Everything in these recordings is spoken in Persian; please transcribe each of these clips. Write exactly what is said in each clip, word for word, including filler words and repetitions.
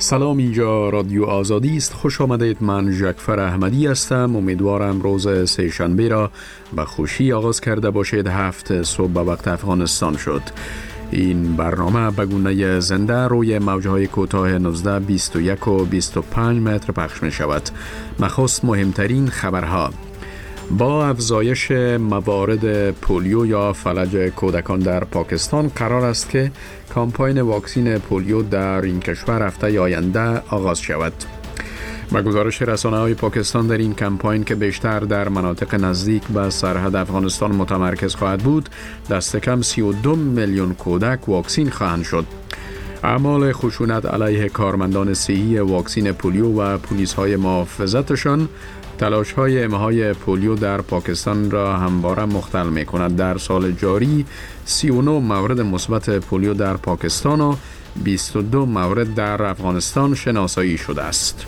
سلام، اینجا رادیو آزادی است. خوش آمدید. من جعفر احمدی هستم. امیدوارم روز سه‌شنبه را به خوشی آغاز کرده باشید. هفت صبح به وقت افغانستان شد. این برنامه به گونه زنده روی موجهای کوتاه نوزده، بیست و یک و بیست و پنج متر پخش می شود. نخست مهمترین خبرها. با افزایش موارد پولیو یا فلج کودکان در پاکستان، قرار است که کامپاین واکسین پولیو در این کشور هفته آینده آغاز شود. با گزارش رسانه‌های پاکستان، در این کمپاین که بیشتر در مناطق نزدیک به سرحد افغانستان متمرکز خواهد بود، دست کم سی و دو میلیون کودک واکسین خواهند شد. اعمال خشونت علیه کارمندان صحی واکسین پولیو و پلیس‌های محافظتشان تلاش‌های امهای پولیو در پاکستان را همواره مختل می‌کند. در سال جاری سی و نه مورد مثبت پولیو در پاکستان و بیست و دو مورد در افغانستان شناسایی شده است.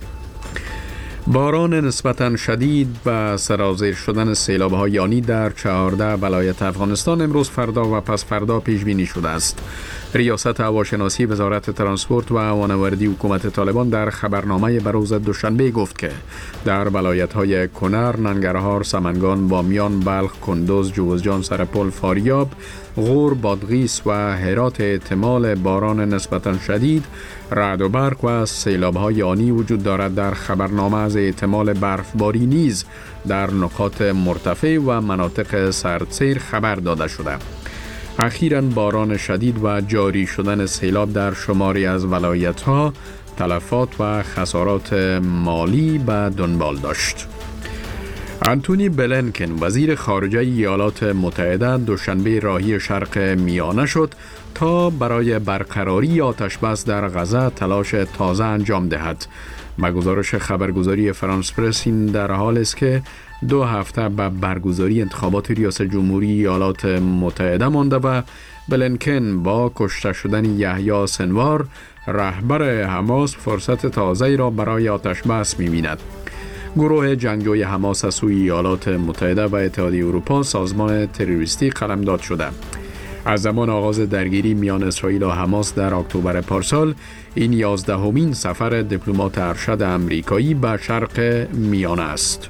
باران نسبتاً شدید و سرازیر شدن سیلاب‌های یانی در چهارده ولایت افغانستان امروز، فردا و پس فردا پیش بینی شده است. ریاست هواشناسی وزارت ترانسپورت و هوانوردی حکومت طالبان در خبرنامه به روز دوشنبه گفت که در ولایت‌های کنر، ننگرهار، سمنگان، بامیان، بلخ، کندوز، جوزجان، سرپل، فاریاب، غور، بادغیس و هرات احتمال باران نسبتاً شدید، رعد و برق و سیلاب‌های آنی وجود دارد. در خبرنامه از احتمال برفباری نیز در نقاط مرتفع و مناطق سردسیر خبر داده شده. اخیراً باران شدید و جاری شدن سیلاب در شماری از ولایت‌ها تلفات و خسارات مالی به دنبال داشت. انتونی بلینکن، وزیر خارجه ایالات متحده، دوشنبه راهی شرق میانه شد تا برای برقراری آتش بس در غزه تلاش تازه انجام دهد. با گزارش خبرگزاری فرانس پرس، این در حال است که دو هفته به برگزاری انتخابات ریاست جمهوری ایالات متحده مانده و بلینکن با کشته شدن یحیی سنوار، رهبر حماس، فرصت تازه‌ای را برای آتش بس می‌بیند. گروه جنگجوی حماس از سوی ایالات متحده و اتحادیه اروپا سازمان تروریستی قلمداد شده. از زمان آغاز درگیری میان اسرائیل و حماس در اکتبر پارسال، این یازدهمین سفر دیپلمات ارشد امریکایی به شرق میانه است.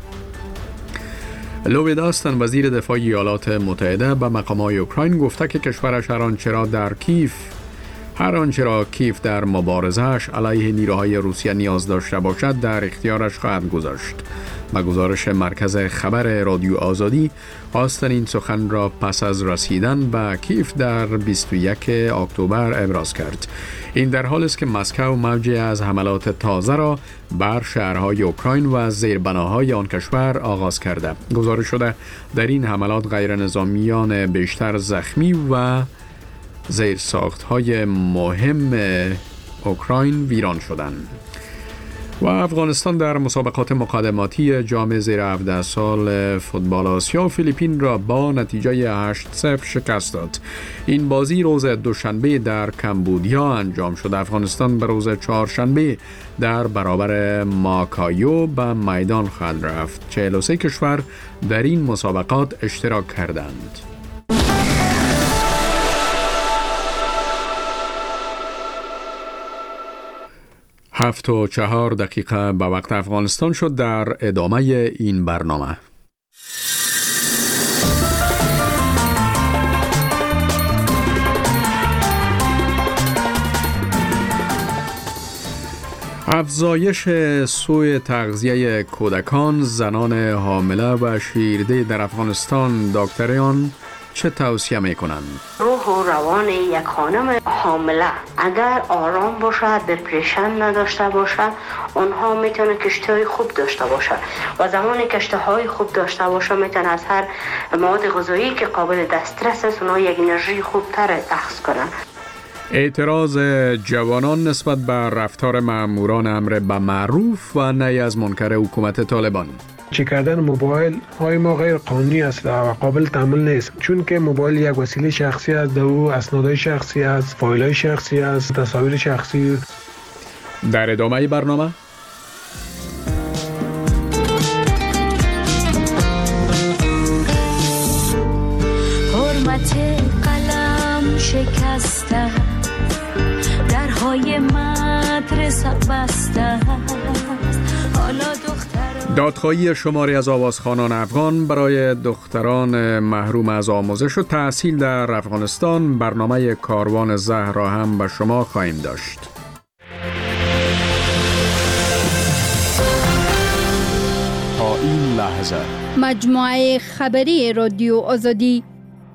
لوید آستن، وزیر دفاع ایالات متحده، به مقامات اوکراین گفته که کشورش هر آنچه را در کیف هر آنچه را کیف در مبارزه‌اش علیه نیروهای روسیه نیاز داشته باشد در اختیارش خواهد گذاشت. با گزارش مرکز خبر رادیو آزادی، آستن این سخن را پس از رسیدن به کیف در بیست و یک اکتبر ابراز کرد. این در حالی است که مسکو موجی از حملات تازه را بر شهرهای اوکراین و زیربناهای آن کشور آغاز کرده. گزارش شده در این حملات غیر نظامیان بیشتر زخمی و زیرساخت‌های مهم اوکراین ویران شدند. و افغانستان در مسابقات مقدماتی جام زیر هفده سال فوتبال آسیا فیلیپین را با نتیجه هشت صفر شکست داد. این بازی روز دوشنبه در کمبودیا انجام شد. افغانستان به روز چهارشنبه در برابر ماکایو به میدان خواهد رفت. چهل و سه کشور در این مسابقات اشتراک کردند. هفت و چهار دقیقه به وقت افغانستان شد. در ادامه این برنامه افزایش سوء تغذیه کودکان، زنان حامله و شیرده در افغانستان، دکتران چه توصیه میکنند؟ روح و روان یک خانم حامله اگر آرام باشه، دپرشن نداشته باشه، اونها میتونه کشتهای خوب داشته باشه و زمانی کشتهای خوب داشته باشه میتونه از هر مواد غذایی که قابل دسترس است اونها یک انرژی خوب تر اخذ کنن. اعتراض جوانان نسبت به رفتار ماموران امر به معروف و نهی از منکر حکومت طالبان. چک کردن موبایل های ما غیر قانونی است و قابل تحمل نیست، چون که موبایل یک وسیله شخصی است، در او اسنادهای شخصی است، فایل‌های شخصی است، تصاویر شخصی. در ادامه برنامه حرمت قلم شکسته درهای مرگ مدرسه بسته است. حالا دختران دادخواهی شماری از آوازخوانان افغان برای دختران محروم از آموزش و تحصیل در افغانستان، برنامه کاروان زهر را هم به شما خواهیم داشت. تا این لحظه مجموعه خبری رادیو آزادی.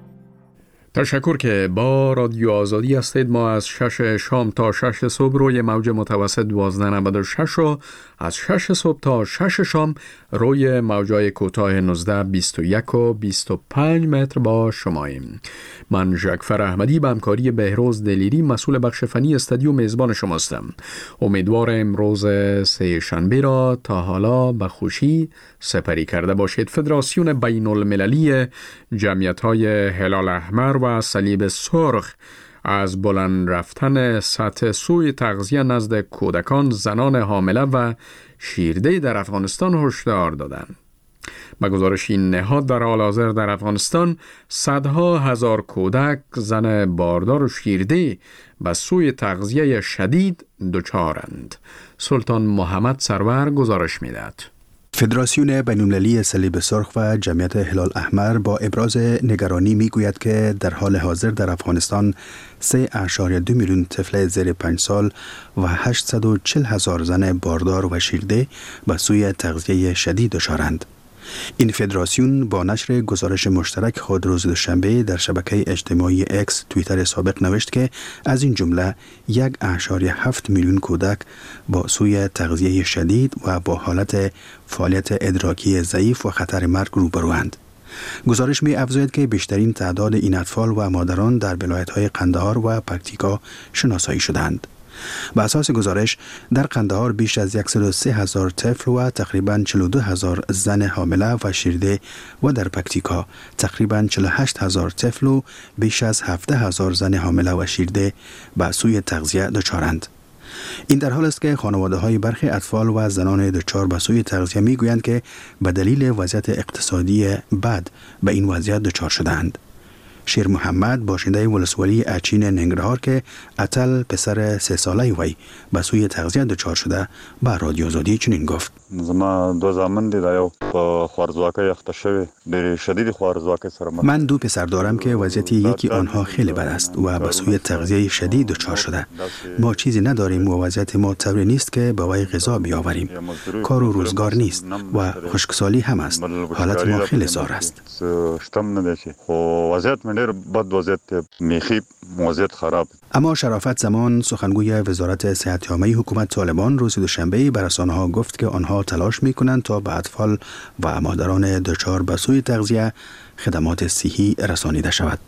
تشکر که با رادیو آزادی هستید. ما از شش شام تا شش صبح روی موج متوسط دوازده نود و شش و از شش صبح تا شش شام روی موجای کوتاه نوزده بیست و یک و بیست و پنج متر با شماییم. من ژکفر احمدی به همکاری بهروز دلیری مسئول بخش فنی استودیو میزبان شماستم. امیدوار امروز سه شنبه را تا حالا به خوشی سپری کرده باشید. فدراسیون بین المللی جمعیت‌های هلال احمر و صلیب سرخ از بلند رفتن سطح سوی تغذیه نزد کودکان، زنان حامله و شیرده در افغانستان هشدار دادند. به گزارش این نهاد در حال حاضر در افغانستان صدها هزار کودک، زن باردار و شیرده به سوی تغذیه شدید دچارند. سلطان محمد سرور گزارش می‌دهد. فدراسیون بین‌المللی صلیب سرخ و جمعیت هلال احمر با ابراز نگرانی میگوید که در حال حاضر در افغانستان سه اشاریه دو میلیون طفل زیر پنج سال و هشتصد و چهل هزار زن باردار و شیرده به سوی تغذیه شدید دچارند. این فدراسیون با نشر گزارش مشترک خود روز دوشنبه در شبکه اجتماعی اکس توییتر سابق نوشت که از این جمله یک اشاریه هفت میلیون کودک با سوی تغذیه شدید و با حالت فعالیت ادراکی ضعیف و خطر مرگ روبروند. گزارش می افزاید که بیشترین تعداد این اطفال و مادران در ولایت‌های قندهار و پکتیکا شناسایی شدند. به اساس گزارش در قندهار بیش از صد و سه هزار طفل و تقریباً چهل و دو هزار زن حامله و شیرده و در پکتیکا تقریباً چهل و هشت هزار طفل و بیش از هفده هزار زن حامله و شیرده به سوی تغذیه دچارند. این در حال است که خانواده‌های برخی اطفال و زنان دچار به سوی تغذیه می‌گویند که به دلیل وضعیت اقتصادی بد به این وضعیت دچار شدند. شیر محمد باشنده ولسوالی اچین ننگرهار که اتل پسر سه ساله وی به سوی تغذیه دچار شده به رادیو آزادی چنین گفت: زما دو زامن دی دا یو په خوارزواکۍ اخته شوی ډېرې شدید خوارزواکۍ سره مخ. من دو پسر دارم که وضعیت یکی آنها خیلی بد است و به سوی تغذیه شدید دچار شده. ما چیزی نداریم و وضعیت ما طوری نیست که به وی غذا بیاوریم. کار و روزگار نیست و خشکسالی هم است. حالت ما خیلی زار است. شتم نه دی خو وضعیت من ډېر بد وضعیت میخی وضعیت خراب. اما شرافت زمان سخنگوی وزارت صحت عامه حکومت طالبان روز دوشنبه به رسانه‌ها گفت که آنها تلاش می‌کنند تا به اطفال و مادران دچار به سوی تغذیه خدمات صحی رسانیده شود.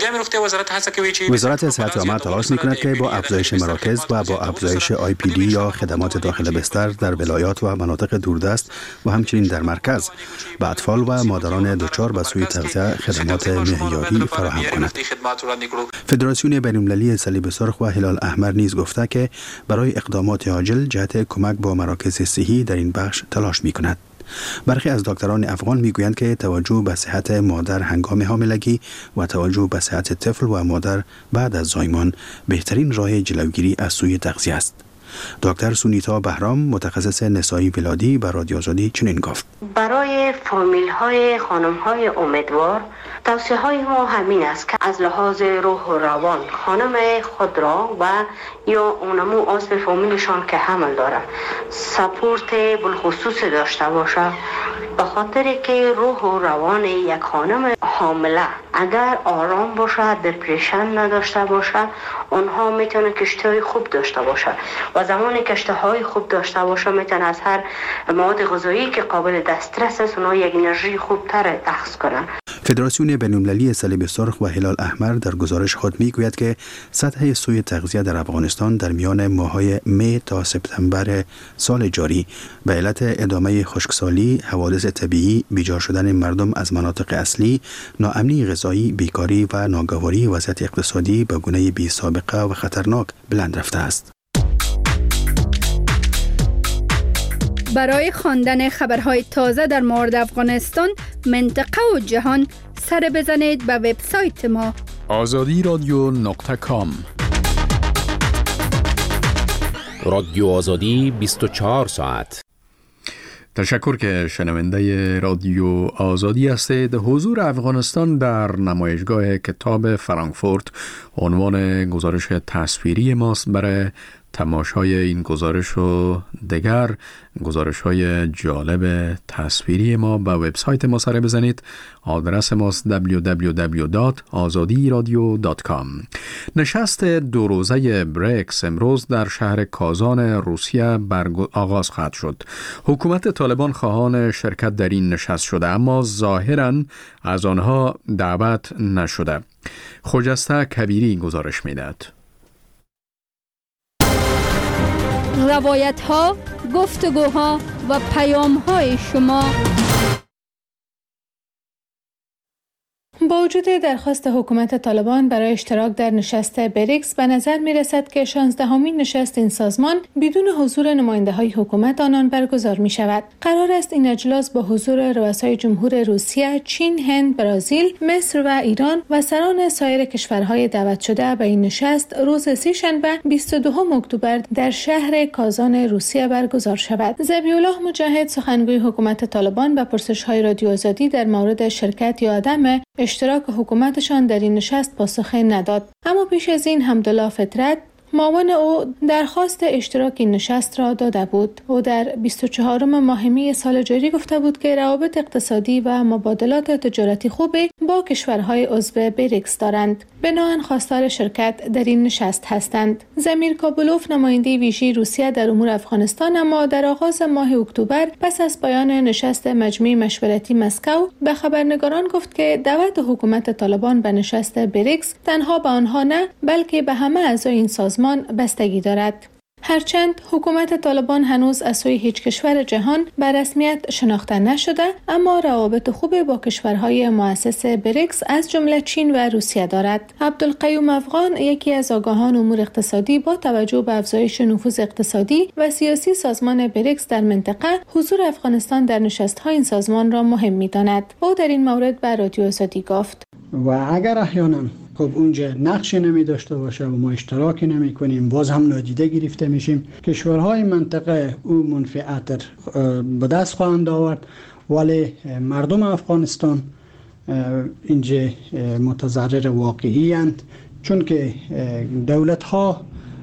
وزارت صحت عامه تلاش می‌کند که با افزایش مراکز و با افزایش آی پی دی یا خدمات داخل بستر در ولایات و مناطق دوردست و همچنین در مرکز به اطفال و مادران دچار به سوی تغذیه خدمات معیاری فراهم کند. فدراسیون بین‌المللی صلیب سرخ و هلال احمر نیز گفته که برای اقدامات عاجل جهت کمک با مراکز صحی در این بخش تلاش می‌کند. برخی از دکتران افغان میگویند که توجه به صحت مادر هنگام حاملگی و توجه به صحت طفل و مادر بعد از زایمان بهترین راه جلوگیری از سوی تغذیه است. دکتر سونیتا بهرام متخصص نسایی ولادی به رادیو آزادی چنین گفت: برای فامیل های خانم های امیدوار توصیه های ما همین است که از لحاظ روح و روان خانم خود را و یا اونمو عضو فامیلشان که حمل داره سپورت بالخصوص داشته باشه، به خاطر که روح و روان یک خانم حامله اگر آرام باشه، دپرشن نداشته باشه، اونها میتونه کشتهای خوب داشته باشه و زمانی کشتهای خوب داشته باشه میتونه از هر مواد غذایی که قابل دسترس است اونها یک انرژی خوب تر اخذ کنن. فدراسیون بین‌المللی صلیب سرخ و هلال احمر در گزارش خود میگوید که سطح سوی تغذیه در افغانستان در میان ماه‌های می تا سپتامبر سال جاری به علت ادامه خشکسالی، حوادث طبیعی، بیجار شدن مردم از مناطق اصلی، ناامنی غذایی، بیکاری و ناگواری وضعیت اقتصادی به گونه بی سابقه و خطرناک بلند رفته است. برای خواندن خبرهای تازه در مورد افغانستان، منطقه و جهان سر بزنید به وبسایت ما آزادی رادیو نقطه کام. رادیو آزادی بیست و چهار ساعت. تشکر که شنونده رادیو آزادی هستید. حضور افغانستان در نمایشگاه کتاب فرانکفورت عنوان گزارش تصویری ماست. برای تماشای این گزارش و دیگر گزارش های جالب تصویری ما به وبسایت ما سر بزنید. آدرس ماست دبلیو دبلیو دبلیو دات آزادی رادیو دات کام. نشست دو روزه بریکس امروز در شهر کازان روسیه آغاز خواهد شد. حکومت طالبان خواهان شرکت در این نشست شده، اما ظاهراً از آنها دعوت نشده. خجسته کبیری گزارش میدهد. روایت ها، گفتگوها و پیام های شما. با وجود درخواست حکومت طالبان برای اشتراک در نشست بریکس، به نظر می رسد که شانزدهمین نشست این سازمان بدون حضور نماینده های حکومت آنان برگزار می شود. قرار است این اجلاس با حضور رؤسای جمهور روسیه، چین، هند، برزیل، مصر و ایران و سران سایر کشورهای دعوت شده به این نشست روز سه‌شنبه بیست و دوم اکتبر در شهر کازان روسیه برگزار شود. ذبیح‌الله مجاهد، سخنگوی حکومت طالبان، به پرسش‌های رادیو آزادی در مورد شرکت یا عدم اشتراک حکومتشان در این نشست پاسخ نداد. اما پیش از این حمدالله فطرت، معاون او، درخواست اشتراک این نشست را داده بود. او در بیست و چهارم ماه می سال جاری گفته بود که روابط اقتصادی و مبادلات تجارتی خوبی با کشورهای عضو بریکس دارند. بنابراین خواستار شرکت در این نشست هستند. زمیر کابلوف، نماینده ویژه روسیه در امور افغانستان، اما در آغاز ماه اکتبر پس از پایان نشست مجمع مشورتی مسکو به خبرنگاران گفت که دعوت حکومت طالبان به نشست بریکس تنها به آنها نه بلکه به همه اعضای این سازمان بستگی دارد. هرچند حکومت طالبان هنوز از سوی هیچ کشور جهان به رسمیت شناخته نشده، اما روابط خوب با کشورهای مؤسس بریکس از جمله چین و روسیه دارد. عبدالقیوم افغان، یکی از آگاهان امور اقتصادی، با توجه به افزایش نفوذ اقتصادی و سیاسی سازمان بریکس در منطقه، حضور افغانستان در نشست‌های این سازمان را مهم می‌داند. او در این مورد به رادیو آزادی گفت: و اگر احیانا خب اونجا نقشی نمی داشته باشه و ما اشتراکی نمی کنیم، باز هم نادیده گرفته میشیم. کشورهای منطقه او منفعت به دست خواهند آورد، ولی مردم افغانستان اینجا متضرر واقعی اند، چون که دولت ها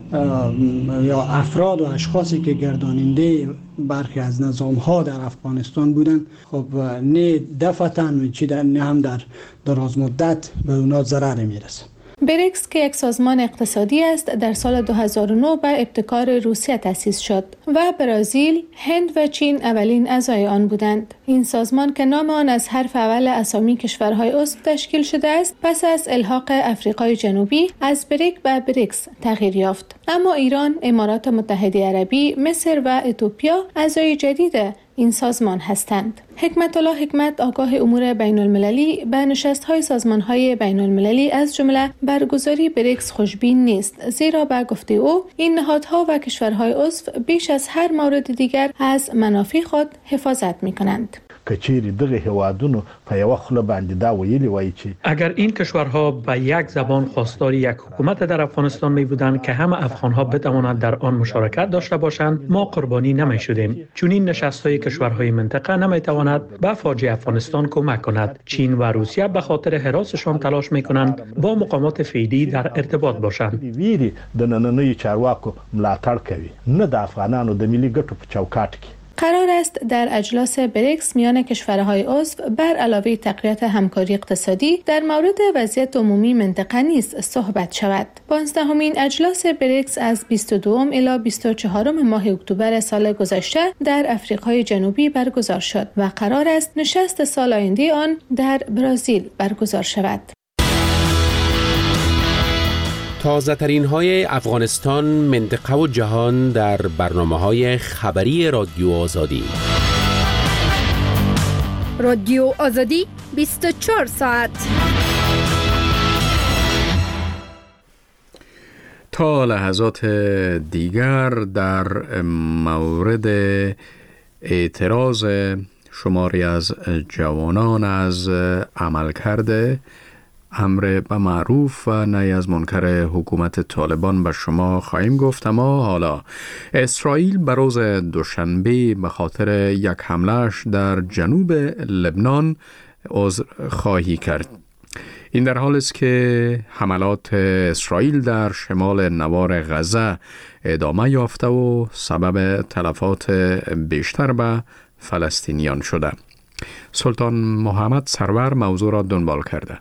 یا افراد و اشخاصی که گرداننده برخی از نظام ها در افغانستان بودند، خب نه دفعتاً چی در نه هم در دراز مدت به اونا ضرر میرسه. بریکس که یک سازمان اقتصادی است، در سال دو هزار و نه به ابتکار روسیه تأسیس شد و برزیل، هند و چین اولین اعضای آن بودند. این سازمان که نام آن از حرف اول اسامی کشورهای عضو تشکیل شده است، پس از الحاق افریقای جنوبی از بریک به بریکس تغییر یافت. اما ایران، امارات متحده عربی، مصر و اتیوپیا اعضای جدید این سازمان هستند. حکمت الله حکمت، آگاه امور بین المللی، به نشست‌های سازمان‌های بین المللی از جمله برگزاری بریکس خوشبین نیست، زیرا به گفته او این نهادها و کشورهای عضو بیش از هر مورد دیگر از منافع خود حفاظت می‌کنند. کچیری دغه هوادونو په یو خله باندې دا ویلی وای چې اگر این کشورها به یک زبان خواستار یک حکومت در افغانستان می بودند که همه افغان‌ها بتوانند در آن مشارکت داشته باشند، ما قربانی نمی شدیم. چون این نشست‌های کشورهای منطقه نمی تواند به فاجعه افغانستان کمک کند. چین و روسیه به خاطر حراسشان تلاش می کنند با مقامات فعلی در ارتباط باشند. ویری د نننوي چارواکو ملاتړ کوي، نه د افغانانو د ملي ګټو په چوکاټ کې. قرار است در اجلاس بریکس میان کشورهای عضو بر علاوه تقویت همکاری اقتصادی در مورد وضعیت عمومی منطقه نیز صحبت شود. پانزدهمین اجلاس بریکس از بیست و دوم الی بیست و چهارم ماه اکتبر سال گذشته در افریقای جنوبی برگزار شد و قرار است نشست سال آینده آن در برزیل برگزار شود. تازه ترین های افغانستان، منطقه و جهان در برنامه های خبری رادیو آزادی. رادیو آزادی بیست و چهار ساعت. تا لحظات دیگر در مورد اعتراض شماری از جوانان از عملکرد امر به معروف و نهی از منکر حکومت طالبان به شما خواهیم گفت. اما حالا اسرائیل به روز دوشنبه به خاطر یک حملهش در جنوب لبنان عذر خواهی کرد. این در حال است که حملات اسرائیل در شمال نوار غزه ادامه یافته و سبب تلفات بیشتر به فلسطینیان شده. سلطان محمد سرور موضوع را دنبال کرده.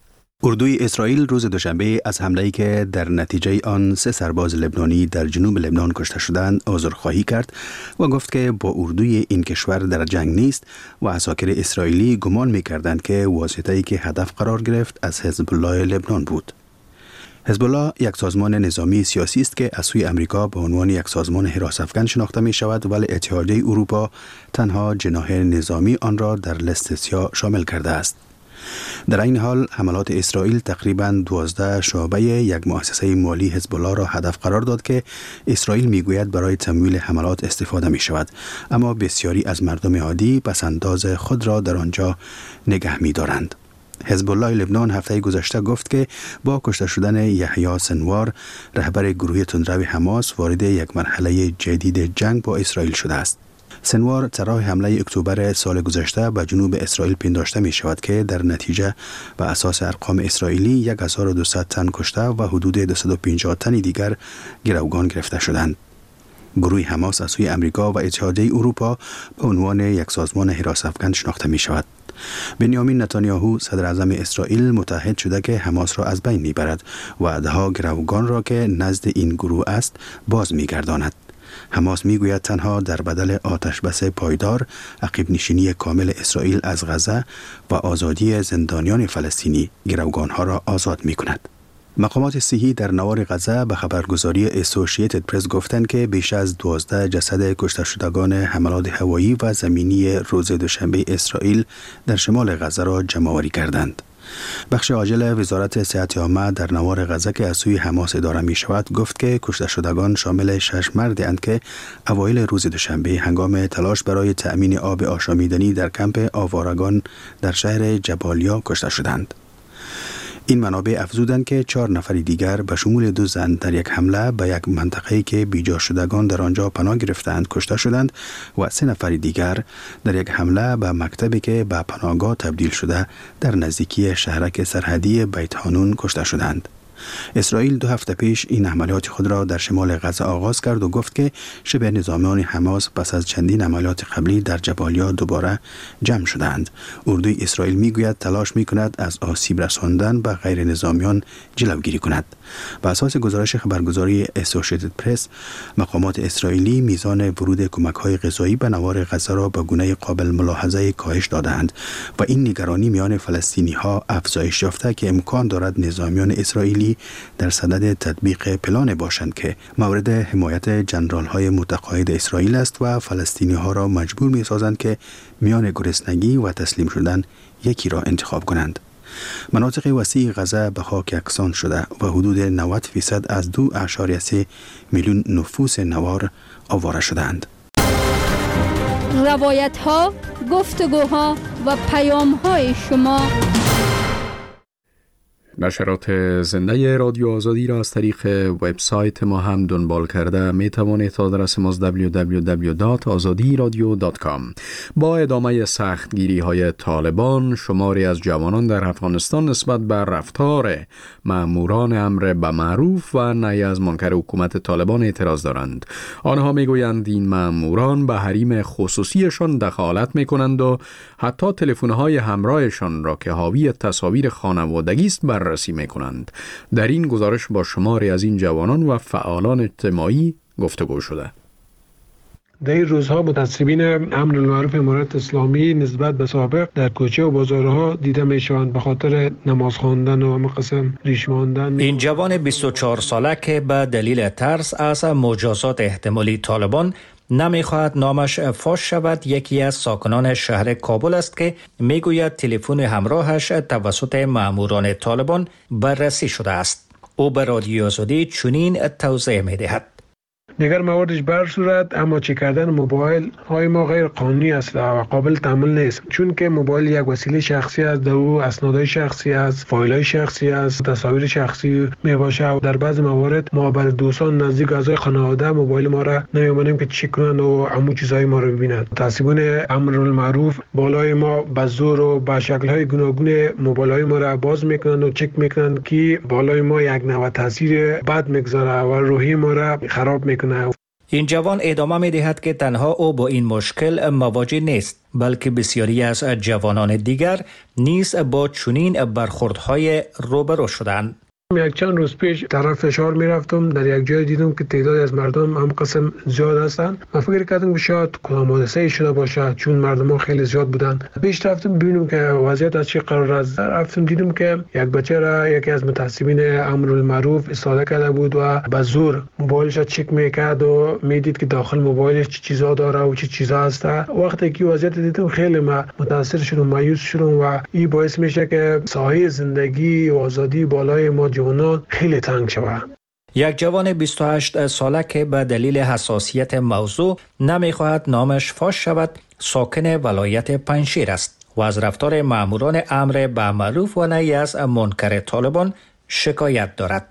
اردوی اسرائیل روز دوشنبه از حمله‌ای که در نتیجه آن سه سرباز لبنانی در جنوب لبنان کشته شدند عذرخواهی کرد و گفت که با اردوی این کشور در جنگ نیست و عساکر اسرائیلی گمان می‌کردند که واسطه‌ای که هدف قرار گرفت از حزب الله لبنان بود. حزب الله یک سازمان نظامی سیاسی است که از سوی امریکا به عنوان یک سازمان حراس افکن شناخته می شود، ولی اتحادیه اروپا تنها جناح نظامی آن را در لیست سیاه شامل کرده است. در این حال حملات اسرائیل تقریباً دوازده شعبه یک مؤسسه مالی حزب الله را هدف قرار داد که اسرائیل میگوید برای تمویل حملات استفاده می شود، اما بسیاری از مردم عادی پسنداز خود را در آنجا نگه می دارند. حزب الله لبنان هفته گذشته گفت که با کشته شدن یحیی سنوار رهبر گروه تندرو حماس وارد یک مرحله جدید جنگ با اسرائیل شده است. سنوار طرح حمله اکتبر سال گذشته به جنوب اسرائیل پنداشته می شود که در نتیجه به اساس ارقام اسرائیلی هزار و دویست تن کشته و حدود دویست و پنجاه تن دیگر گروگان گرفته شدند. گروه حماس از سوی امریکا و اتحادیه اروپا به عنوان یک سازمان حراس افکن شناخته می شود. بنیامین نتانیاهو صدر اعظم اسرائیل متحد شده که حماس را از بین می برد و ده گروگان را که نزد این گروه است باز می گرداند. حماس می گوید تنها در بدل آتش بس پایدار، عقب نشینی کامل اسرائیل از غزه و آزادی زندانیان فلسطینی گروگان ها را آزاد می کند. مقامات صحی در نوار غزه به خبرگزاری اسوسییتد پرس گفتند که بیش از دوازده جسد کشته شدگان حملات هوایی و زمینی روز دوشنبه اسرائیل در شمال غزه را جمع‌آوری کردند. بخش عاجل وزارت صحت عامه در نوار غزه که از سوی حماس اداره می شود گفت که کشته شدگان شامل شش مردی اند که اوایل روز دوشنبه هنگام تلاش برای تأمین آب آشامیدنی در کمپ آوارگان در شهر جبالیا کشته شدند. این منابع افزودند که چهار نفر دیگر به شمول دو زن در یک حمله به یک منطقه‌ای که بیجا شدگان در آنجا پناه گرفتند کشته شدند و سه نفر دیگر در یک حمله به مکتبی که به پناهگاه تبدیل شده در نزدیکی شهرک سرحدی بیت حانون کشته شدند. اسرائیل دو هفته پیش این عملیات خود را در شمال غزه آغاز کرد و گفت که شبه نظامیان حماس پس از چندین عملیات قبلی در جبالیا دوباره جمع شدند. اردوی اسرائیل میگوید تلاش میکند از آسیب رساندن به غیر نظامیان جلوگیری کند. بر اساس گزارش خبرگزاری اسوسییتد پرس، مقامات اسرائیلی میزان ورود کمک‌های غذایی به نوار غزه را به گونه قابل ملاحظه کاهش دادند و این نگرانی میان فلسطینی‌ها افزایش یافته که امکان دارد نظامیان اسرائیلی در صدد تطبیق پلان باشند که مورد حمایت جنرال‌های متقاعد اسرائیل است و فلسطینی‌ها را مجبور می‌سازند که میان گرسنگی و تسلیم شدن یکی را انتخاب کنند. مناطق وسیع غزه به خاک یکسان شده و حدود نود فیصد از دو اعشاریه سه میلیون نفوس نوار آواره شدند. روایت‌ها، گفتگوها و پیام‌های شما. نشرات زنده رادیو آزادی را از طریق وبسایت ما هم دنبال کرده می توانید. آدرس ما دبلیو دبلیو دبلیو دات آزادی رادیو دات کام. با ادامه سختگیری های طالبان، شماری از جوانان در افغانستان نسبت به رفتار ماموران امر به معروف و نهی از منکر حکومت طالبان اعتراض دارند. آنها می گویند این ماموران به حریم خصوصیشان دخالت می کنند و حتی تلفن‌های همراهشان را که حاوی تصاویر خانوادگی است بررسی می‌کنند. در این گزارش با شماری از این جوانان و فعالان اجتماعی گفتگو شده. در این روزها متعصبین امر بالمعروف امارت اسلامی نسبت به سابق در کوچه و بازارها دیده میشوند به خاطر نماز خواندن و مقسم ریش ماندن. این جوان بیست و چهار ساله که به دلیل ترس از مجازات احتمالی طالبان نمیخواهد نامش فاش شود، یکی از ساکنان شهر کابل است که میگوید تلفن همراهش توسط ماموران طالبان بررسی شده است. او به رادیو آزادی چنین توضیح میدهد. دیگر مواردش بر صورت، اما چک کردن موبایل های ما غیر قانونی است و قابل تحمل نیست، چون که موبایل یک وسیله شخصی است، در او اسنادهای شخصی است، فایل‌های شخصی است، تصاویر شخصی میباشه. در بعض موارد ما بر دوستان نزدیک اعضای خانواده موبایل ما را نمی‌مانیم که چک کنند و عمو چیزهای ما رو ببینند. تصویبون امرالمعروف بالای ما به زور و به شکل‌های گوناگون موبایل‌های ما را باز میکنند و چک میکنند که بالای ما یک نوع تاثیر بد میگذاره و روحی ما را خراب میکنه. این جوان ادامه می دهد که تنها او با این مشکل مواجه نیست، بلکه بسیاری از جوانان دیگر نیز با چنین برخوردهای روبرو شدند. یک چند روز پیش طرف فشار می رفتم، در یک جای دیدم که تعداد از مردم هم قسم زیاد هستند. من فکر کردم که شاید کدام حادثه شده باشه، چون مردم ها خیلی زیاد بودن. پیش رفتم ببینم که وضعیت از چه قرار است. رفتم دیدم که یک بچه را یکی از متعصبین امرالمعروف استفاده کرده بود و به زور موبایلش را چک میکرد و میدید که داخل موبایلش چه چیزا داره و چه چیزا هست. وقتی که وضعیت دیدم خیلی ما متاثر شدم، مایوس شدم و این باعث میشه که ساحه زندگی و آزادی بالای ما جوانان خیلی تنگ شود. یک جوان بیست و هشت ساله که به دلیل حساسیت موضوع نمیخواهد نامش فاش شود، ساکن ولایت پنجشیر است و از رفتار ماموران امر بالمعروف و نهی از منکر طالبان شکایت دارد.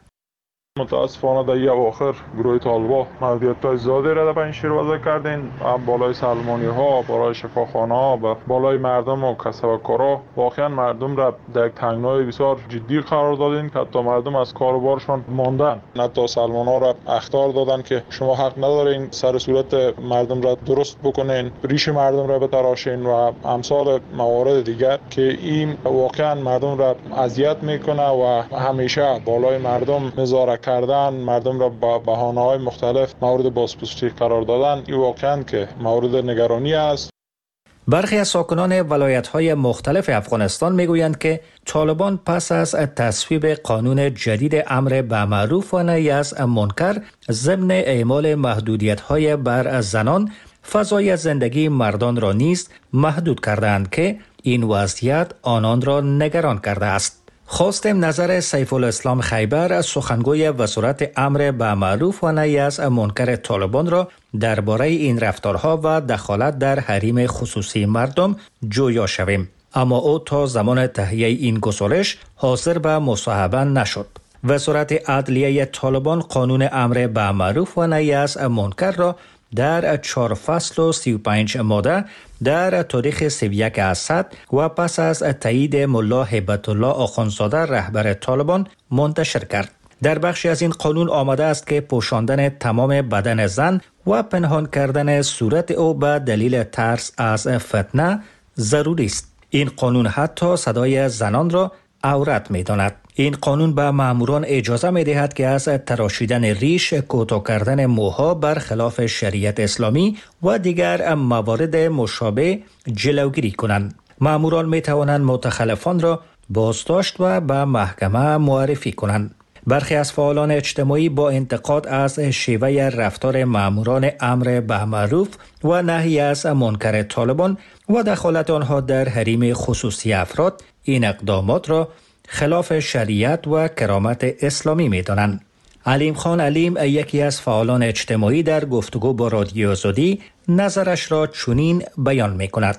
متاسفانه در یک اواخر گروه طالبان محدودیت‌های زیادی را در پنجشیر وضع کردین، هم بالای سلمانی ها، بالای شفاخانه ها، و بالای مردم و کسب و کارها. واقعا مردم را در یک تنگنای بسیار جدی قرار دادین که حتی مردم از کار و بارشان ماندن. حتی سلمان ها را اخطار دادن که شما حق ندارین سر صورت مردم را درست بکنین، ریش مردم را بتراشین و امثال موارد دیگر که این واقعا مردم را اذیت میکنه و همیشه بالای مردم نظارت کردن، مردم را با بهانه‌های مختلف مورد بازپرسی قرار دادن. این واقعا که مورد نگرانی است. برخی از ساکنان ولایت‌های مختلف افغانستان میگویند که طالبان پس از تصویب قانون جدید امر بالمعروف و نهی از منکر ضمن اعمال محدودیت‌های بر زنان، فضای زندگی مردان را نیز محدود کردند که این وضعیت آنان را نگران کرده است. خواستیم نظر سیف الاسلام خیبر از سخنگوی وزارت امر بالمعروف و نهی از منکر طالبان را درباره این رفتارها و دخالت در حریم خصوصی مردم جویا شویم، اما او تا زمان تهیه این گزارش حاضر به مصاحبه نشد. وزارت عدلیه طالبان قانون امر بالمعروف و نهی از منکر را در چهار فصل و سی و پنج ماده در تاریخ سی و یک اسد و پس از تایید ملا هیبت الله آخوندزاده رهبر طالبان منتشر کرد. در بخشی از این قانون آمده است که پوشاندن تمام بدن زن و پنهان کردن صورت او به دلیل ترس از فتنه ضروری است. این قانون حتی صدای زنان را عورت می داند. این قانون به ماموران اجازه می دهد که از تراشیدن ریش، کوتاه کردن موها برخلاف شریعت اسلامی و دیگر موارد مشابه جلوگیری کنند. ماموران می توانند متخلفان را بازداشت و به محکمه معرفی کنند. برخی از فعالان اجتماعی با انتقاد از شیوه رفتار ماموران امر بالمعروف و نهی از منکر طالبان و دخالت آنها در حریم خصوصی افراد این اقدامات را خلاف شریعت و کرامت اسلامی می دانند. علیم خان علیم، یکی از فعالان اجتماعی، در گفتگو با رادیو آزادی نظرش را چنین بیان می کند.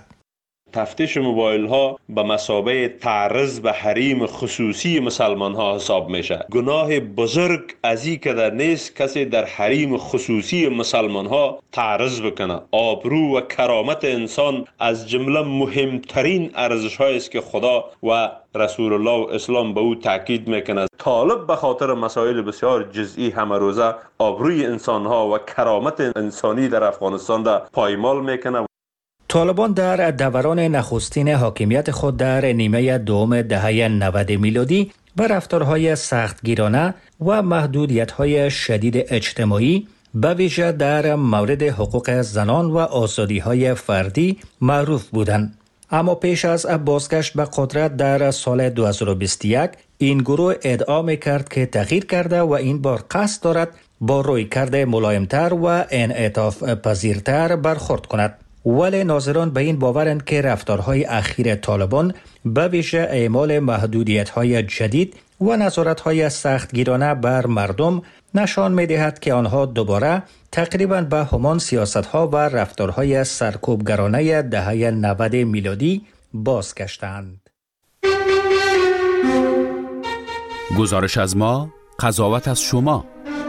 تفتیش موبایل ها به مثابه تعرض به حریم خصوصی مسلمان ها حساب میشه. گناه بزرگ از این که در نیست کسی در حریم خصوصی مسلمان ها تعرض بکنه. آبرو و کرامت انسان از جمله مهمترین ارزش هایی است که خدا و رسول الله و اسلام به او تاکید میکنه. طالب به خاطر مسائل بسیار جزئی همه روزه آبروی انسان ها و کرامت انسانی در افغانستان را پایمال میکنه. طالبان در دوران نخستین حاکمیت خود در نیمه دوم دهه نود میلادی به رفتارهای سختگیرانه و محدودیت‌های شدید اجتماعی به ویژه در مورد حقوق زنان و آزادی‌های فردی معروف بودند. اما پیش از بازگشت به قدرت در سال دو هزار و بیست و یک این گروه ادعا می‌کرد که تغییر کرده و این بار قصد دارد با رویکرد ملایم‌تر و انعطاف پذیرتر برخورد کند. ولی ناظران به این باورند که رفتارهای اخیر طالبان به ویژه اعمال محدودیت‌های جدید و نظارت‌های سختگیرانه بر مردم نشان می‌دهد که آنها دوباره تقریباً به همان سیاست‌ها و رفتارهای سرکوبگرانه دهه نود میلادی بازگشتند. گزارش از ما، قضاوت از شما.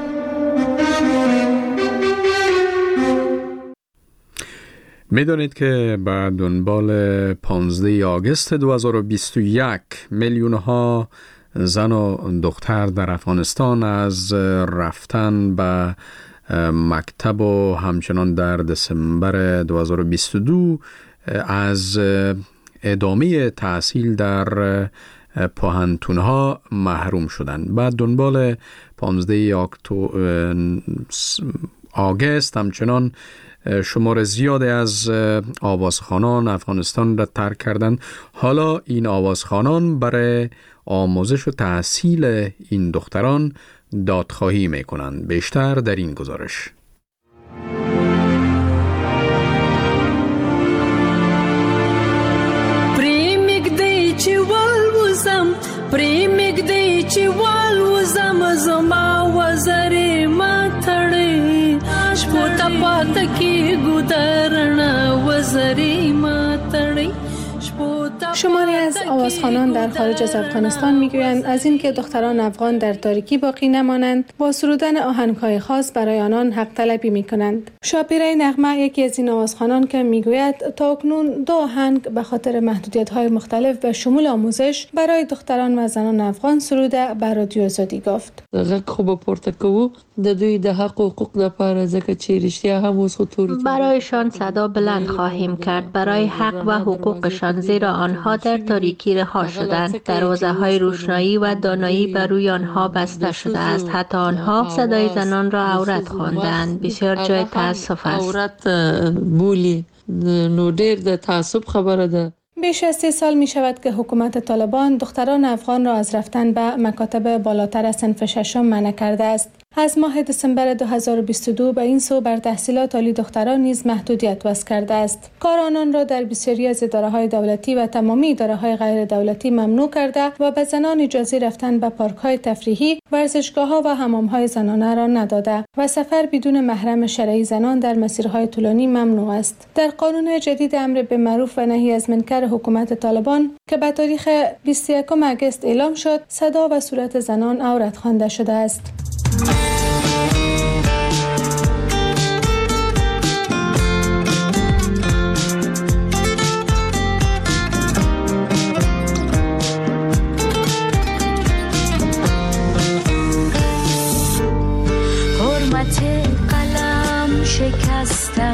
میدانید که به دنبال پانزده آگوست دو هزار و بیست و یک میلیون ها زن و دختر در افغانستان از رفتن به مکتب و همچنان در دسامبر دو هزار و بیست و دو از ادامه تحصیل در پوهنتون‌ها محروم شدند. بعد دنبال پانزده آگوست همچنان شمار زیادی از آوازخوانان افغانستان را ترک کردند. حالا این آوازخوانان برای آموزش و تحصیل این دختران دادخواهی میکنند. بیشتر در این گزارش. پریمګ دی چې والوزم زما وزرې ما تړې شپو ته پاته کېږو د رڼا وزرې ما تړې. شماری از آوازخوانان در خارج از افغانستان میگویند از اینکه دختران افغان در تاریکی باقی نمانند با سرودن آهنگ‌های خاص برای آنان حق طلبی میکنند. شاپیره نغمه یکی از این آوازخوانان که میگوید تاکنون دو آهنگ به خاطر محدودیت‌های مختلف به شمول آموزش برای دختران و زنان افغان سروده به رادیو آزادی گفت. غږ خو پورته کوو د دوی د حق او حقوق لپاره ځکه چې رښتیا هم اوس خطور برایشان صدا بلند خواهیم کرد برای حق و حقوقشان، زیرا آنها در تاریکی رها شدند. دروازه‌های روشنایی و دانایی بر روی آنها بسته شده است. حتی آنها صدای زنان را عورت خواندند. بسیار جای تأسف است. عورت بولی نو ډیر د تعصب خبره ده. بیش از سه سال می شود که حکومت طالبان دختران افغان را از رفتن به مکاتب بالاتر از صنف ششم منع کرده است. از ماه دسامبر دو هزار و بیست و دو به این سو بر تحصیلات عالی دختران نیز محدودیت وضع کرده است. کار آنان را در بسیاری از اداره‌های دولتی و تمامی اداره‌های غیر دولتی ممنوع کرده و به زنان اجازه رفتن به پارک‌های تفریحی، ورزشگاه‌ها و حمام‌های زنانه را نداده و سفر بدون محرم شرعی زنان در مسیرهای طولانی ممنوع است. در قانون جدید امر بالمعروف و نهی از منکر حکومت طالبان که به تاریخ بیست و یکم آگوست اعلام شد، صدا و صورت زنان عورت خوانده شده است. شکسته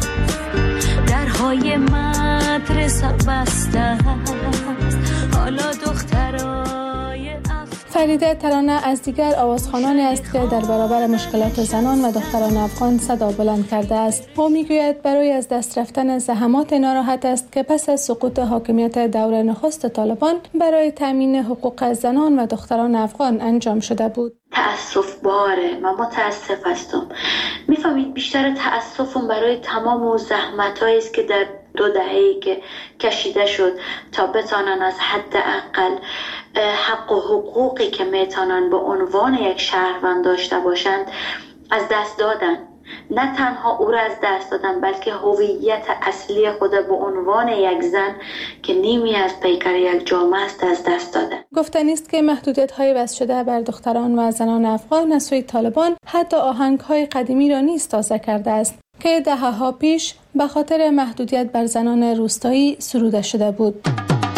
درهای مدرسه بسته است حالا دخترای فریده ترانه از دیگر آوازخوانانی است که در برابر مشکلات زنان و دختران افغان صدا بلند کرده است. او میگوید برای از دست رفتن زحمات ناراحت است که پس از سقوط حاکمیت دور نخست طالبان برای تامین حقوق زنان و دختران افغان انجام شده بود. تأسف باره، من متاسف هستم. میفهمید بیشتر تأسفم برای تمام و زحمت‌هایی است که در دو دهه‌ای که کشیده شد تا بتانن از حد اقل حق و حقوقی که میتونن به عنوان یک شهروند داشته باشند از دست دادن. نه تنها او را از دست دادن بلکه هویت اصلی خود به عنوان یک زن که نیمی از پیکر یک جامعه است از دست دادن. گفتنی است که محدودیت‌های وضع شده بر دختران و زنان افغان از سوی طالبان حتی آهنگ‌های قدیمی را نیز تازه کرده است که دهه‌ها پیش به خاطر محدودیت بر زنان روستایی سروده شده بود.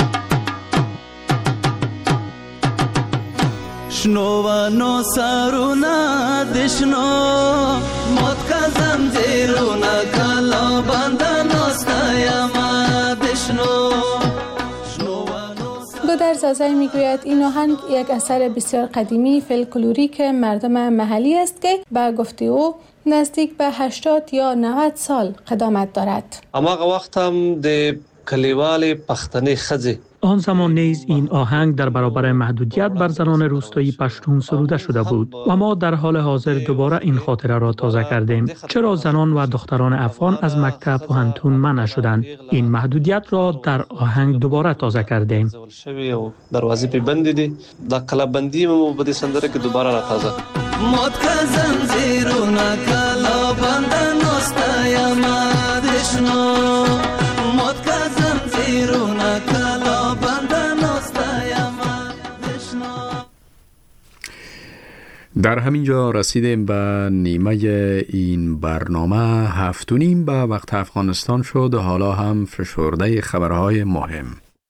شنو و نو سرونا دشنو مت کزم زیرونا کلا بندن استایم دشنو. گودر زازای میگوید این آهنگ یک اثر بسیار قدیمی فولکلوریک مردم محلی است که به گفته او نزدیک به هشتاد یا نود سال قدامت دارد. اما وقت هم د کلیوال پښتنې خځې آن زمان نیز این آهنگ در برابر محدودیت بر زنان روستایی پشتون سروده شده بود و ما در حال حاضر دوباره این خاطره را تازه کردیم. چرا زنان و دختران افغان از مکتب و هنتون منع شدند؟ این محدودیت را در آهنگ دوباره تازه کردیم. دروازه پی بند دي دا کلا بندی مو په دې سندره کې دوباره را تازه موت کا زنجیرونه کلا بند نوستا ما دشنو موت کا زنجیرونه کلا بند نوستا ما دشنو. در همین جا رسیدیم به نیمه این برنامه. هفت و نیم به وقت افغانستان شد و حالا هم فشرده خبرهای مهم.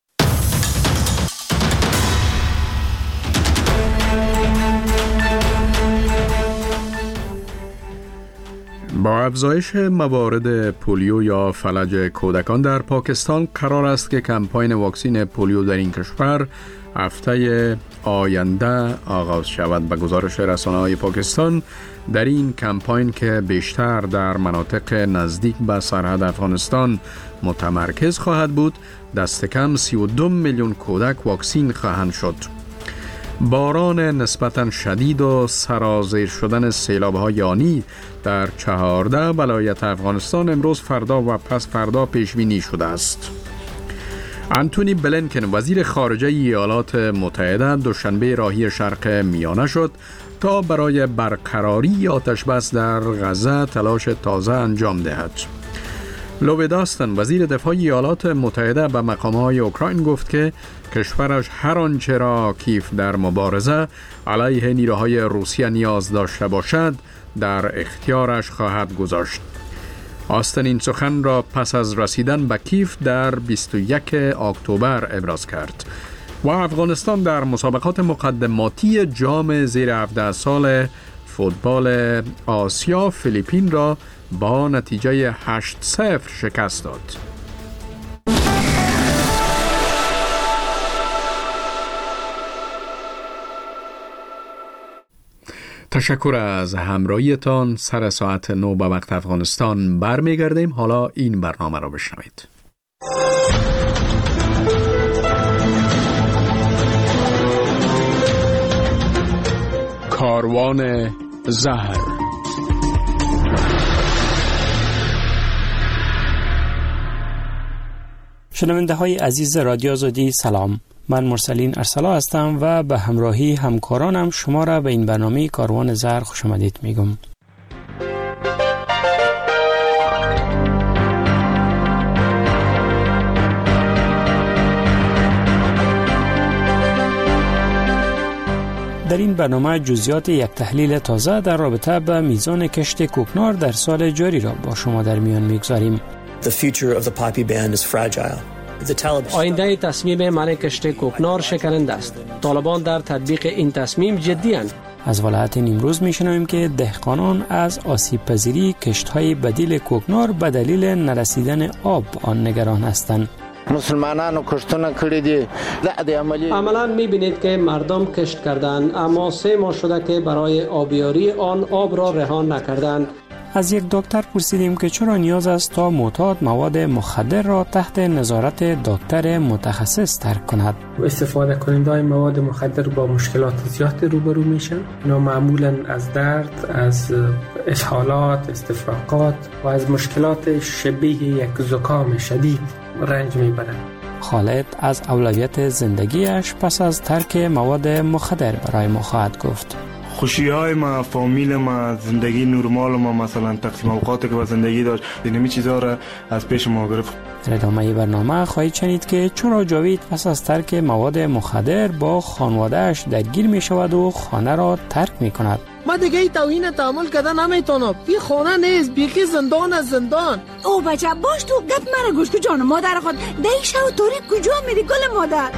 با افزایش موارد پولیو یا فلج کودکان در پاکستان قرار است که کمپاین واکسین پولیو در این کشور هفته آینده آغاز شود. به گزارش رسانه‌های پاکستان، در این کمپاین که بیشتر در مناطق نزدیک به سرحد افغانستان متمرکز خواهد بود، دست کم سی و دو میلیون کودک واکسین خواهند شد. باران نسبتاً شدید و سرازیر شدن سیلاب‌های یانی در چهارده ولایت افغانستان امروز، فردا و پس فردا پیش بینی شده است. انتونی بلینکن وزیر خارجه ایالات متحده دوشنبه راهی شرق میانه شد تا برای برقراری آتش بس در غزه تلاش تازه انجام دهد. لوید آستن وزیر دفاع ایالات متحده به مقام‌های اوکراین گفت که کشورش هر آنچه را کیف در مبارزه علیه نیروهای روسیه نیاز داشته باشد در اختیارش خواهد گذاشت. آستن این سخن را پس از رسیدن به کیف در بیست و یکم اکتبر ابراز کرد. و افغانستان در مسابقات مقدماتی جام زیر هفده سال فوتبال آسیا فیلیپین را با نتیجه هشت صفر شکست داد. تشکر از همراهیتان. سر ساعت نو به وقت افغانستان برمیگردیم. حالا این برنامه را بشنوید. کاروان زهر. شنونده های عزیز رادیو آزادی سلام. من مرسلین ارسلا هستم و به همراهی همکارانم شما را به این برنامه کاروان زهر خوش آمدید میگم. در این برنامه جزئیات یک تحلیل تازه در رابطه با میزان کشت کوکنار در سال جاری را با شما در میان میگذاریم. The future of the poppy ban is fragile. آینده تصمیم منع کشت کوکنار شکننده است. طالبان در تطبیق این تصمیم جدی اند. از ولایت نیمروز میشنویم که دهقانان از آسیب پذیری کشت‌های بدیل کوکنار به دلیل نرسیدن آب آن نگران هستند. مسلمانانو کشتونه کړی دي د عملی عملاً می‌بینید که مردم کشت کردند، اما سه ماه شده که برای آبیاری آن آب را رها نکردند. از یک دکتر پرسیدیم که چرا نیاز است تا معتاد مواد مخدر را تحت نظارت دکتر متخصص ترک کند. استفاده کنندگان مواد مخدر با مشکلات زیاد روبرو میشن. اینا معمولاً از درد، از اسهالات، استفراغات و از مشکلات شبیه یک زکام شدید رنج میبرند. خالد از اولویت زندگیش پس از ترک مواد مخدر برای ما خواهد گفت. خوشی های ما، فامیل ما، زندگی نرمال ما، مثلا تقسیم اوقاتی که با زندگی داشت، اینمی چیزا را از پیش ما گرفت. در ادامه برنامه خواهید شنید که چرا جاوید پس از ترک مواد مخدر با خانواده‌اش درگیر می شود و خانه را ترک می کند. ما دیگه ای توهین تحمل کردن نمیتونم. بی خانه نیست، بیخی زندان از زندان. او بچه باش تو گپ مرا گوش که جان مادر خود دیشه و توری کجا میری گل مادر؟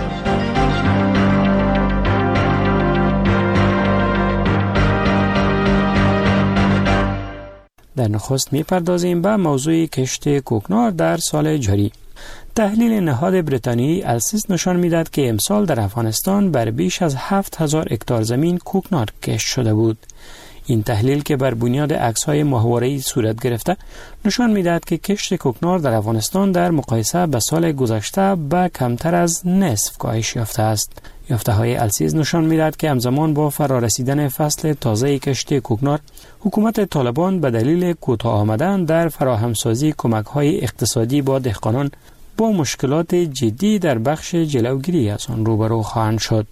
در نخست میپردازیم به موضوع کشت کوکنار در سال جاری. تحلیل نهاد بریتانیایی السیس نشان میداد که امسال در افغانستان بر بیش از هفت هزار هکتار زمین کوکنار کشت شده بود. این تحلیل که بر بنیاد عکس‌های ماهواره‌ای صورت گرفته نشان می‌دهد که کشت کوکنار در افغانستان در مقایسه به سال گذشته به کمتر از نصف کاهش یافته است. یافته‌های السیز نشان می‌دهد که همزمان با فرارسیدن فصل تازه کشت کوکنار، حکومت طالبان به دلیل کوتاه آمدن در فراهمسازی کمک‌های اقتصادی با دهقانان با مشکلات جدی در بخش جلوگیری از آن روبرو خواهند شد.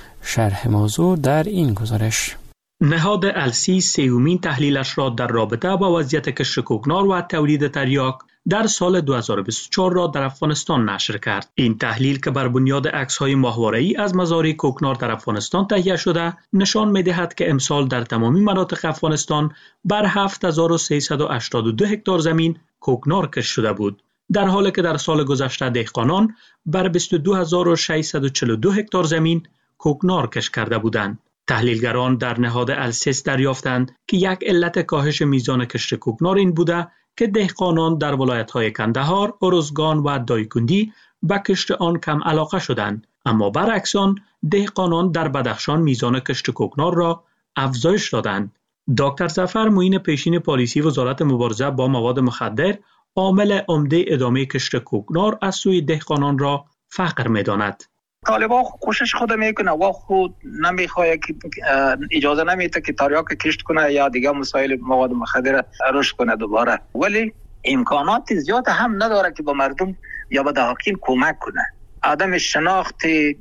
شرح موضوع در این گزارش. نهاد السی سیومین تحلیلش را در رابطه با وضعیت کشت کوکنار و تولید تریاک در سال دو هزار و بیست و چهار را در افغانستان نشر کرد. این تحلیل که بر بنیاد عکس‌های ماهواره‌ای از مزارع کوکنار در افغانستان تهیه شده، نشان می‌دهد که امسال در تمامی مناطق افغانستان بر هفت هزار و سیصد و هشتاد و دو هکتار زمین کوکنار کشت شده بود، در حالی که در سال گذشته دهقانان بر بیست و دو هزار و ششصد و چهل و دو هکتار زمین کوکنار کشت کرده بودند. تحلیلگران در نهاد السیس دریافتند که یک علت کاهش میزان کشت کوکنار این بوده که دهقانان در ولایت‌های کندهار، ارزگان و دایکندی به کشت آن کم علاقه شدند، اما برعکس آن دهقانان در بدخشان میزان کشت کوکنار را افزایش دادند. دکتر ظفر معین پیشین پالیسی وزارت مبارزه با مواد مخدر عامل عمده ادامه کشت کوکنار از سوی دهقانان را فقر می‌داند. طالبان کوشش خود میکنه و خود نمیخواد که اجازه نمیده که تریاک کشت کنه یا دیگه مسائل مواد مخدر رشد کنه دوباره، ولی امکانات زیاد هم نداره که به مردم یا به دهقان کمک کنه. عدم شناخت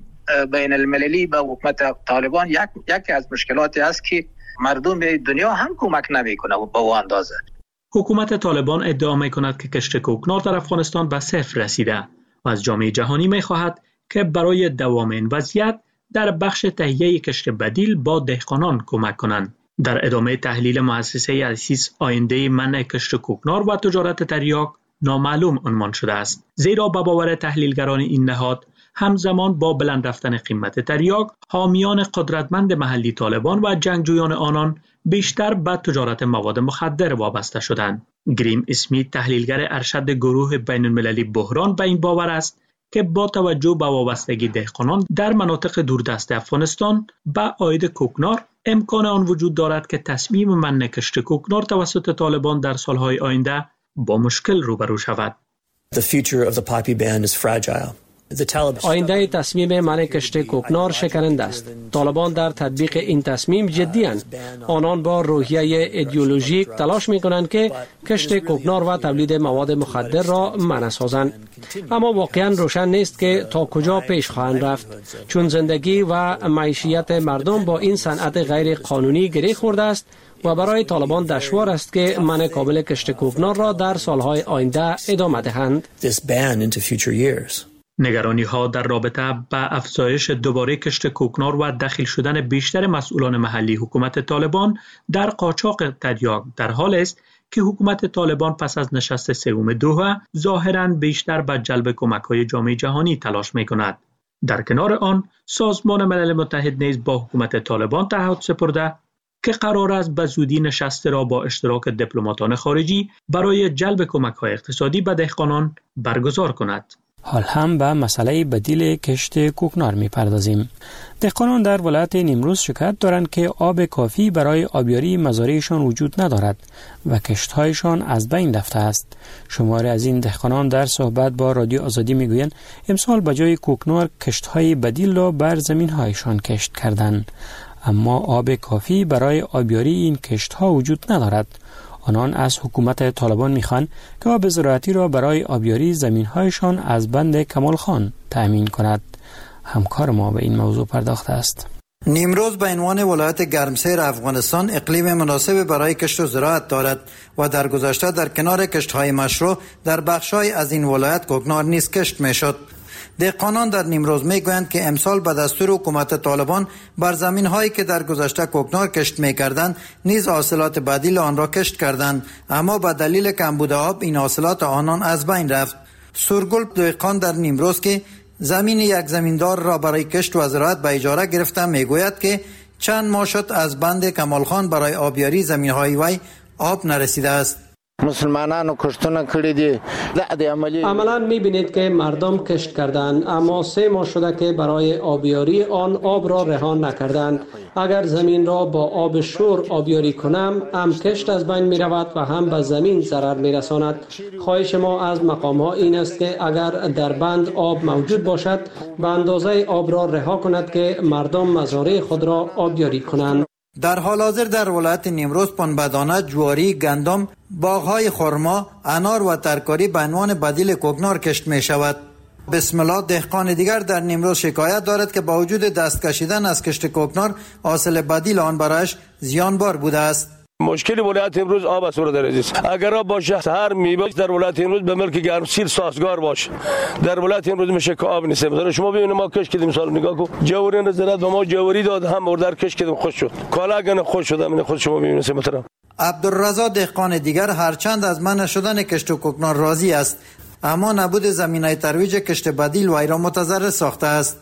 بین المللی به حکومت طالبان یک یکی از مشکلاتی است که مردم دنیا هم کمک نمیکنه به اون اندازه. حکومت طالبان ادعا میکند که کشت کوکنار در افغانستان به صفر رسیده و از جامعه جهانی میخواهد که برای دوام این وضعیت در بخش تهیه کشت بدیل با دهقانان کمک کنند. در ادامه تحلیل مؤسسه السیس آینده منع کشت کوکنار و تجارت تریاک نامعلوم عنوان شده است، زیرا به باور تحلیلگران این نهاد همزمان با بلند رفتن قیمت تریاک، حامیان قدرتمند محلی طالبان و جنگجویان آنان بیشتر به تجارت مواد مخدر وابسته شدند. گریم اسمیت تحلیلگر ارشد گروه بین المللی بحران به این باور است که با توجه به وابستگی دهقانان در مناطق دوردست افغانستان به عاید کوکنار، امکان آن وجود دارد که تصمیم منع کشت کوکنار توسط طالبان در سالهای آینده با مشکل روبرو شود. The future of the poppy ban is fragile. آینده تصمیم منع کشت کوکنار شکننده است. طالبان در تطبیق این تصمیم جدی اند. آنان با روحیه ایدئولوژیک تلاش می کنند که کشت کوکنار و تولید مواد مخدر را منع سازند. اما واقعا روشن نیست که تا کجا پیش خواهند رفت، چون زندگی و معیشت مردم با این صنعت غیر قانونی گره خورده است و برای طالبان دشوار است که منع کامل کشت کوکنار را در سالهای آینده ادامه دهند. نگرانی ها در رابطه با افزایش دوباره کشت کوکنار و دخیل شدن بیشتر مسئولان محلی حکومت طالبان در قاچاق تریاک در حال است که حکومت طالبان پس از نشست سوم دوحه ظاهراً بیشتر به جلب کمک‌های جامعه جهانی تلاش می‌کند. در کنار آن، سازمان ملل متحد نیز با حکومت طالبان تعهد سپرده که قرار است به زودی نشست را با اشتراک دیپلماتان خارجی برای جلب کمک‌های اقتصادی به دهقانان برگزار کند. حال هم به مسئله بدیل کشت کوکنار می پردازیم. دهقانان در ولایت نیمروز شکایت دارند که آب کافی برای آبیاری مزارعشان وجود ندارد و کشت‌هایشان از بین رفته است. شماری از این دهقانان در صحبت با رادیو آزادی می گویند امسال به جای کوکنار کشت‌های بدیل را بر زمین‌هایشان کشت کردند، اما آب کافی برای آبیاری این کشت‌ها وجود ندارد. آنان از حکومت طالبان میخوان که آب زراعتی را برای آبیاری زمین‌هایشان از بند کمال خان تأمین کند. همکار ما به این موضوع پرداخته است. نیمروز به عنوان ولایت گرمسیر افغانستان اقلیم مناسب برای کشت و زراعت دارد و در گذشته در کنار کشت‌های مشروع در بخش‌های از این ولایت کوکنار نیز کشت می‌شد. دهقانان در نیمروز میگویند که امسال به دستور حکومت طالبان بر زمین‌هایی که در گذشته کوکنار کشت می‌کردند نیز حاصلات بدیل آن را کشت کردند، اما به دلیل کمبود آب این حاصلات آنان از بین رفت. سرگل دهقان در نیمروز که زمین یک زمیندار را برای کشت و زراعت به اجاره گرفته میگوید که چند ماه شد از بند کمال خان برای آبیاری زمین‌های وی آب نرسیده است. مسلمانانو کشتونه کړی دي. عملا میبینید که مردم کشت کردند، اما سه ماه شده که برای آبیاری آن آب را رها نکردند. اگر زمین را با آب شور آبیاری کنم، هم کشت از بین می رود و هم به زمین ضرر می رساند. خواهش ما از مقام ها این است که اگر در بند آب موجود باشد، به اندازه آب را رها کند که مردم مزارع خود را آبیاری کنند. در حال حاضر در ولایت نیمروز پنبه‌دانه، جواری، گندم، باغ‌های خرما، انار و ترکاری به عنوان بدیل کوکنار کشت می شود. بسم الله دهقان دیگر در نیمروز شکایت دارد که با وجود دست کشیدن از کشت کوکنار، حاصل بدیل آن برایش زیانبار بوده است. مشکل ولایت امروز آب است در عزیز. اگر آب باشه هر میوه در ولایت امروز به ملک گرمسیر سازگار باشه. در ولایت امروز میشه که آب نیست. مثلا شما ببینید ما کش کردیم سال نگاه کو. جواری نظارت و ما جواری داد هم اردر کش کردیم خوش شد. کالا گن خوش شد. من خود شما ببینید مثلا. عبدالرضا دهقان دیگر هرچند از منع شدن کشت و کوکنار راضی است، اما نبود زمینه ترویج کشت بدیل وی را متضرر ساخته است.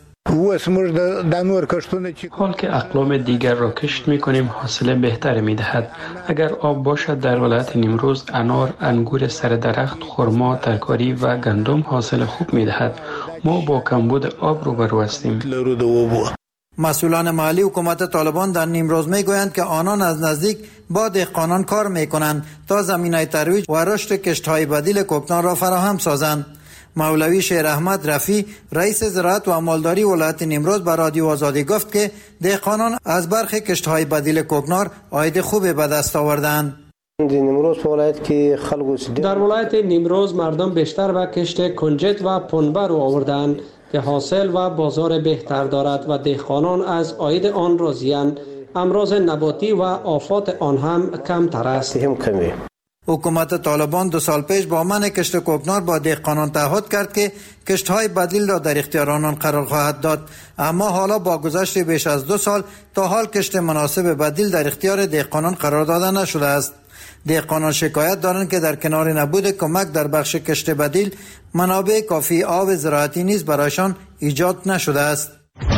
حال که اقلام دیگر را کشت می کنیم حاصل بهتر می دهد. اگر آب باشد در ولایت نیمروز انار، انگور سر درخت، خرما، ترکاری و گندم حاصل خوب می دهد. ما با کمبود آب روبرو هستیم. مسئولان محلی حکومت طالبان در نیمروز می گویند که آنان از نزدیک با دهقانان کار می کنند تا زمینه ترویج و رشد کشت های بدیل کوکنار را فراهم سازند. مولوی شیر احمد رفی رئیس زراعت و مالداری ولایت نیمروز به رادیو آزادی گفت که دهقانان از برخی کشت‌های بدیل کوکنار عاید خوبی به دست آوردند. در ولایت نیمروز مردم بیشتر به کشت کنجد و پنبه رو آوردند که حاصل و بازار بهتر دارد و دهقانان از عاید آن راضی‌اند. امراض نباتی و آفات آن هم کمتر است. حکومت طالبان دو سال پیش با منع کشت کوکنار با دهقانان تعهد کرد که کشت‌های بدیل را در اختیار آنان قرار خواهد داد، اما حالا با گذشت بیش از دو سال تا حال کشت مناسب بدیل در اختیار دهقانان قرار داده نشده است. دهقانان شکایت دارند که در کنار نبود کمک در بخش کشت بدیل، منابع کافی آب زراعتی نیز برایشان ایجاد نشده است.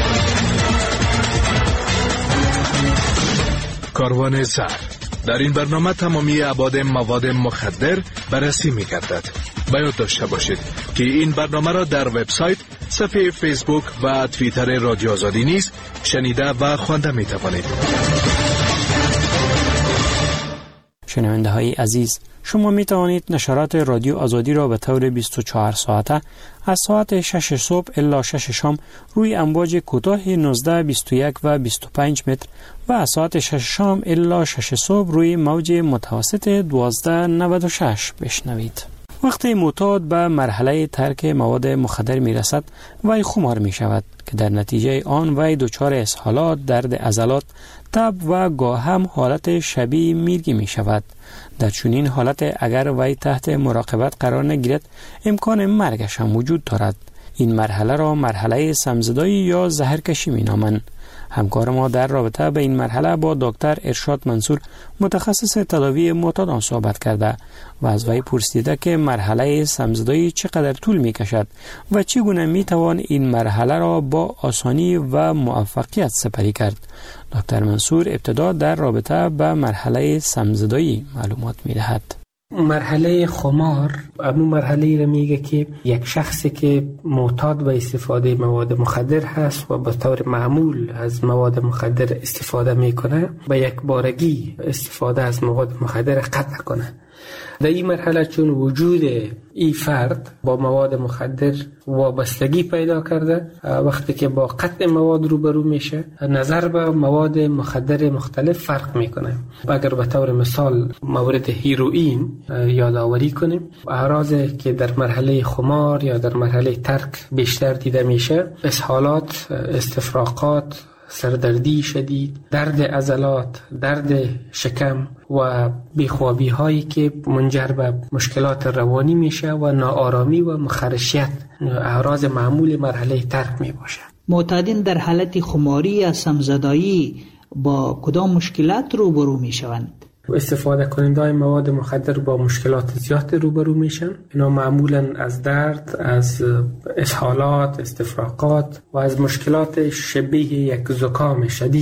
کاروان زر در این برنامه تمامی ابعاد مواد مخدر بررسی می‌گردد. باید داشته باشید که این برنامه را در وبسایت، صفحه فیسبوک و توییتر رادیو آزادی نیز شنیده و خوانده می‌توانید. شنونده های عزیز، شما می توانید نشرات رادیو آزادی را به طور بیست و چهار ساعته از ساعت شش صبح الی شش شام روی امواج کوتاه نوزده، بیست و یک و بیست و پنج متر و از ساعت شش شام الی شش صبح روی موج متوسط دوازده نود و شش بشنوید. وقتی معتاد به مرحله ترک مواد مخدر می رسد وی خمار می شود که در نتیجه آن وی دچار اسهالات، درد عضلات، تب و گاه هم حالت شبیه میرگی می شود. در چنین حالت اگر وی تحت مراقبت قرار نگیرد امکان مرگش هم وجود دارد. این مرحله را مرحله سمزدایی یا زهرکشی می نامند. همکار ما در رابطه به این مرحله با دکتر ارشاد منصور متخصص تداوی معتادان صحبت کرده و از وی پرسیده که مرحله سمزدایی چقدر طول می کشد و چگونه می توان این مرحله را با آسانی و موفقیت سپری کرد. دکتر منصور ابتدا در رابطه به مرحله سمزدایی معلومات می دهد. مرحله خمار همون مرحله را میگه که یک شخصی که معتاد به استفاده مواد مخدر هست و به طور معمول از مواد مخدر استفاده میکنه به یک بارگی استفاده از مواد مخدر قطع کنه. در این مرحله چون وجود این فرد با مواد مخدر وابستگی پیدا کرده، وقتی که با قطع مواد روبرو میشه نظر به مواد مخدر مختلف فرق میکنه. اگر به طور مثال مورد هیروئین یادآوری کنیم، اعراضی که در مرحله خمار یا در مرحله ترک بیشتر دیده میشه اسهالات، استفراغات، سردردی شدید، درد عضلات، درد شکم و بیخوابی هایی که منجر به مشکلات روانی میشه و ناآرامی و مخرشیت اعراض معمول مرحله ترک می باشه. معتادین در حالت خماری یا سمزدایی با کدام مشکلات روبرو می شوند؟ استفاده کننده مواد مخدر با مشکلات زیاد روبرو میشن. اینا معمولا از درد، از اسهالات، استفراغات و از مشکلات شبیه یک زکام شدید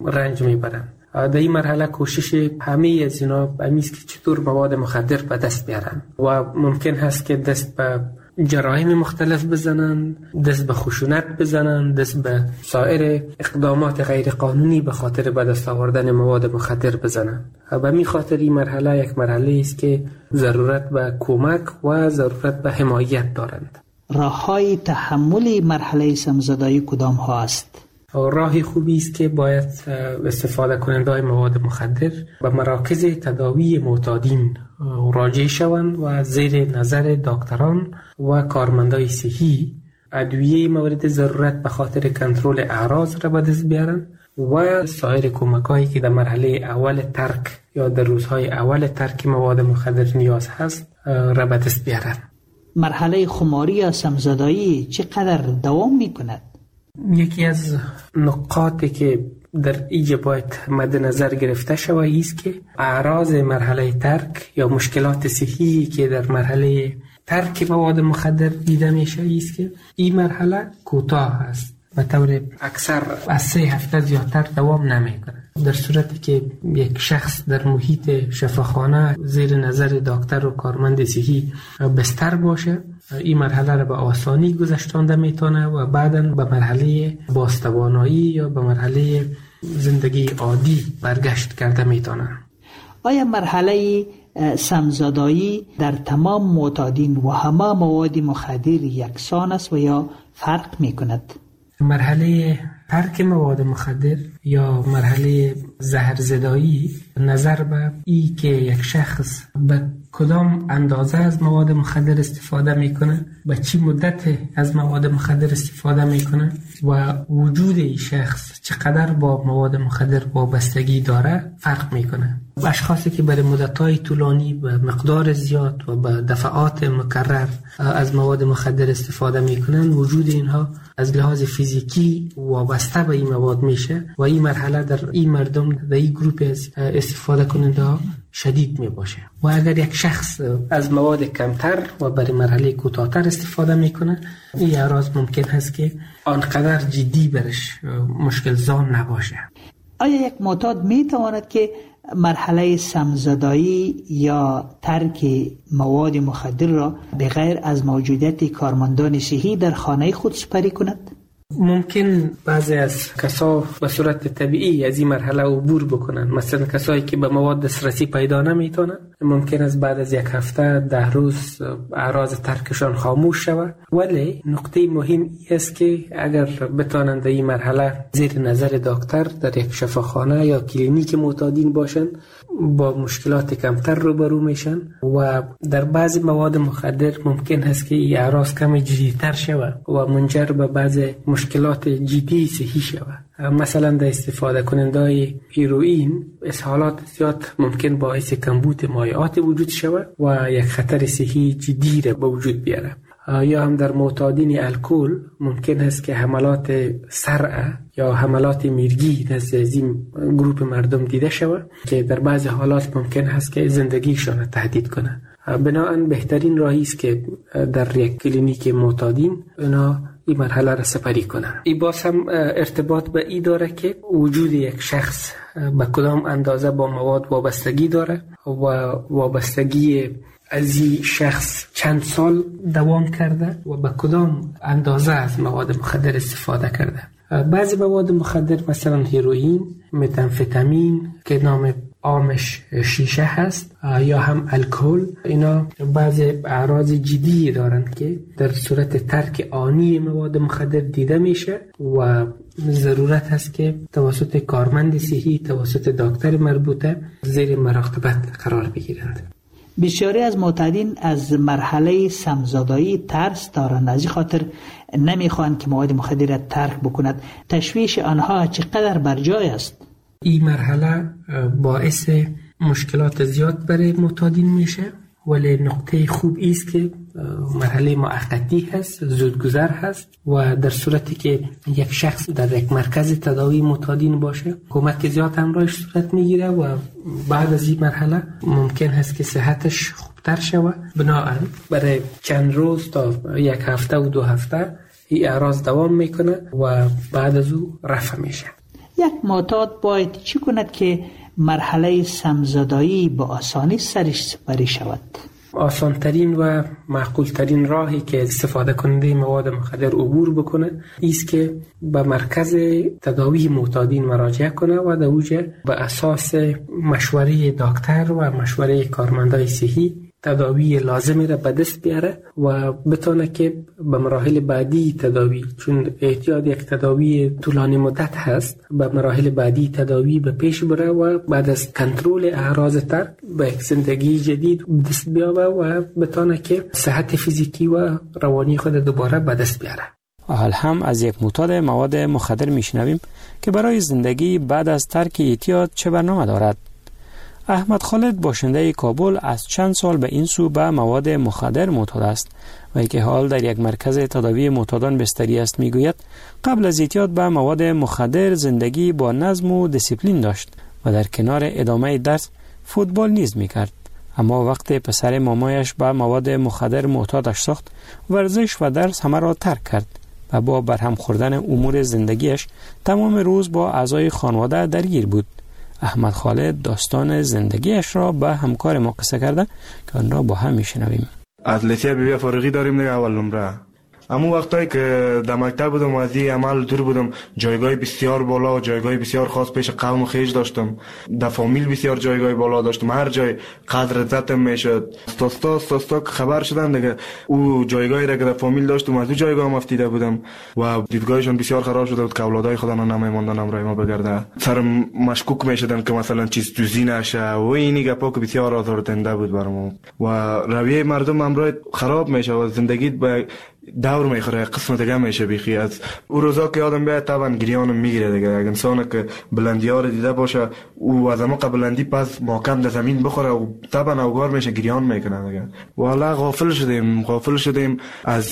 رنج میبرن. در این مرحله کوشش همه از اینا همیست که چطور مواد مخدر به دست بیارن و ممکن هست که دست به جرایم مختلف بزنن، دست به خشونت بزنن، دست به سایر اقدامات غیر قانونی به خاطر به دست آوردن مواد مخدر بزنن. به می خاطر این مرحله یک مرحله است که ضرورت به کمک و ضرورت به حمایت دارند. راه‌های تحمل مرحله سمزدایی کدام ها است؟ راهی خوبی است که باید استفاده کننده‌های مواد مخدر به مراکز تداوی معتادین راجع شوند و زیر نظر دکتران و کارمندای صحی ادویه مورد ضرورت به خاطر کنترل اعراض را به دست بیارن و سایر کمک‌هایی که در مرحله اول ترک یا در روزهای اول ترک مواد مخدر نیاز هست را به دست بیارن. مرحله خماری یا سمزدایی چقدر دوام می‌کند؟ یکی از نقاطی که در اینجا باید مد نظر گرفته شود است که اعراض مرحله ترک یا مشکلات صحی که در مرحله ترک مواد مخدر دیده میشه است که این مرحله کوتاه است، به طور اکثر از سه هفته زیادتر دوام نمیکنه. در صورتی که یک شخص در محیط شفاخانه زیر نظر دکتر و کارمند صحی بستر باشه، این مرحله را به آسانی گذشتانده میتونه و بعداً به مرحله بازتوانایی یا به مرحله زندگی عادی برگشت کرده میتونه. آیا مرحله سمزدایی در تمام معتادین و همه مواد مخدر یکسان است و یا فرق میکند؟ مرحله ترک مواد مخدر یا مرحله زهرزدایی نظر به ای که یک شخص به کدام اندازه از مواد مخدر استفاده میکنه، به چی مدت از مواد مخدر استفاده میکنه و وجود این شخص چقدر با مواد مخدر وابستگی داره فرق میکنه. اشخاصی که برای مدت‌های طولانی به مقدار زیاد و به دفعات مکرر از مواد مخدر استفاده میکنن، وجود اینها از لحاظ فیزیکی وابسته به این مواد میشه و این مرحله در این مردم در این گروپ از استفاده کننده ها شدید می باشه. و اگر یک شخص از مواد کمتر و برای مرحله کوتاه‌تر استفاده میکنه، این اعراض ممکن هست که آنقدر جدی برش مشکل زان نباشه. آیا یک معتاد می تواند که مرحله سمزدایی یا ترک مواد مخدر را بغیر از موجودیت کارمندان صحی در خانه خود سپری کند؟ ممکن بعضی از کسا به صورت طبیعی از این مرحله عبور بکنن. مثلا کسایی که به مواد دسترسی پیدا نمیتونن ممکن است بعد از یک هفته ده روز اعراض ترکشان خاموش شود. ولی نقطه مهم است که اگر بتوانند در این مرحله زیر نظر دکتر در یک شفاخانه یا کلینیک معتادین باشن، با مشکلات کمتر روبرو میشن و در بعضی مواد مخدر ممکن است که این اعراض کم جدی‌تر شود و منجر به بعضی مشکلات جدی صحی شود. مثلا در استفاده کننده‌های هیروئین اسهالات زیاد ممکن باعث کمبود مایعات وجود شود و یک خطر صحی جدی را به وجود بیاره. یا هم در معتادین الکل ممکن است که حملات صرع یا حملات میرگی نزد این گروه مردم دیده شود که در بعضی حالات ممکن است که زندگیشان را تهدید کنه. بنابراین بهترین راهی است که در یک کلینیک معتادین اونا این مرحله را سپری کنن. این باز هم ارتباط به این داره که وجود یک شخص به کدام اندازه با مواد وابستگی داره و وابستگی از این شخص چند سال دوام کرده و به کدام اندازه از مواد مخدر استفاده کرده. بعضی مواد مخدر مثلا هیروئین، متامفتامین که نام عامش شیشه هست، یا هم الکل، اینا بعضی اعراض جدی دارند که در صورت ترک آنی مواد مخدر دیده میشه و ضرورت هست که توسط کارمند صحی توسط دکتر مربوطه زیر مراقبت قرار بگیرند. بسیاری از معتادین از مرحله سمزدایی ترس دارند، از این خاطر نمیخوان که مواد مخدر را ترک بکند. تشویش آنها چقدر بر جای است؟ این مرحله باعث مشکلات زیاد برای معتادین میشه، ولی نقطه خوب است که مرحله موقتی هست، زودگذر هست و در صورتی که یک شخص در یک مرکز تداوی معتادین باشه کمک زیاد همراهش صورت میگیره و بعد از این مرحله ممکن هست که صحتش خوبتر شود. بنابراین برای چند روز تا یک هفته و دو هفته این اعراض دوام میکنه و بعد از او رفع میشه. یک معتاد باید چی کند که مرحله سمزدایی با آسانی سرش سپری شود؟ آسانترین و معقولترین راهی که استفاده کننده مواد مخدر عبور بکنه ایست که به مرکز تداوی معتادین مراجعه کنه و در اوجه به اساس مشوره دکتر و مشوره کارمندای صحی تداوی لازمی را به دست بیاره و بتونه که به مراحل بعدی تداوی، چون احتیاج یک تداوی طولانی مدت هست، به مراحل بعدی تداوی به پیش بره و بعد از کنترل اعراض ترک به یک زندگی جدید دست بیاره و بتونه که صحت فیزیکی و روانی خود دوباره به دست بیاره. حال هم از یک معتاد مواد مخدر میشنویم که برای زندگی بعد از ترک اعتیاد چه برنامه دارد. احمد خالد باشنده کابل از چند سال به این سو به مواد مخدر معتاد است و که حال در یک مرکز تداوی معتادان بستری است. میگوید قبل از اعتیاد به مواد مخدر زندگی با نظم و دیسیپلین داشت و در کنار ادامه درس فوتبال نیز میکرد، اما وقت پسر مامایش به مواد مخدر معتادش ساخت ورزش و درس همه را ترک کرد و با برهم خوردن امور زندگیش تمام روز با اعضای خانواده درگیر بود. احمد خالد داستان زندگیش را به همکار ما قصه کرده که آن را با هم میشنویم. از لیسه بی بی فارغی داریم دیگه اول نمره. اما وقتایی که در مکتب بودم و از این عمل دور بودم، جایگاه بسیار بالا و جایگاه بسیار خاص پیش قوم خیش داشتم. در فامیل بسیار جایگاه بالا داشتم، هر جای قدر عزتم میشد. استاستا استاستا خبر شدن دیگه او جایگاهی را که در فامیل داشتم از او جایگاه هم افتیده بودم و دیدگاهشون بسیار خراب شده بود که اولادای خدا نمیماندن امرای ما بگرده. سرم مشکوک میشدن که مثلا چیز دوزی نشه و اینی گپا که بسیار آزاردهنده بود برام و رویه مردم امرای خراب میشه و زندگی به دور میخوره، قسمت دیگه میشه بیخی. از او روزا که آدم بیاد طبعا گریانم میگیره دیگه. اگه انسان که بلندی ها رو دیده باشه او از اما بلندی پس محکم در زمین بخوره و طبعا اوگار میشه گریان میکنه دیگه. والا غافل شدیم غافل شدیم از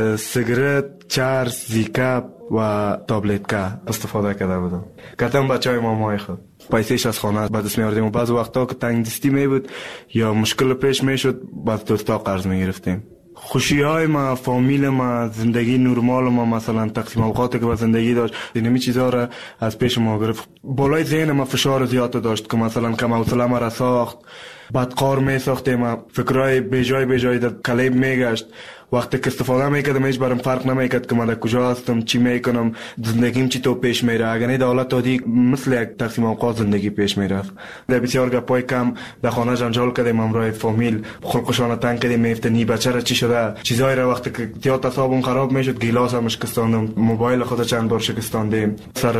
سیگرت، چرس، زیکا و تابلت که استفاده کرده بودم. کتم بچه های مامای خود پیسهش از خانه به دست میاردیم و بعض وقتا که تنگ دستی می بود یا مشکل پیش میشد بعد دوستا قرض میگرفتیم. خوشی های ما، فامیل ما، زندگی نرمال ما، مثلا تقسیم اوقاتی که با زندگی داشت، اینمی چیزا را از پیش ما گرفت. بالای ذهن ما فشار زیاد داشت که مثلا کم حوصله ما را ساخت، بدقار می ساختیم، فکرای بیجای بیجای در کلیب میگشت. وقتی که استفاده میکردم هیچ برام فرق نمیکرد که من در کجا هستم، چی میکنم، زندگیم چی تو پیش میره. اگر نه دولت دادی مثل یک تقسیم اوقات زندگی پیش میرفت. در بسیار گپای کم در خانه جنجال کردیم، امرای فامیل خلقشان تنگ کردیم، میفتنی بچه را چی شده، چیزایی را وقتی که زیاد حسابم خراب میشد گیلاس هم شکستاندم، موبایل خود چند بار شکستاندیم، سر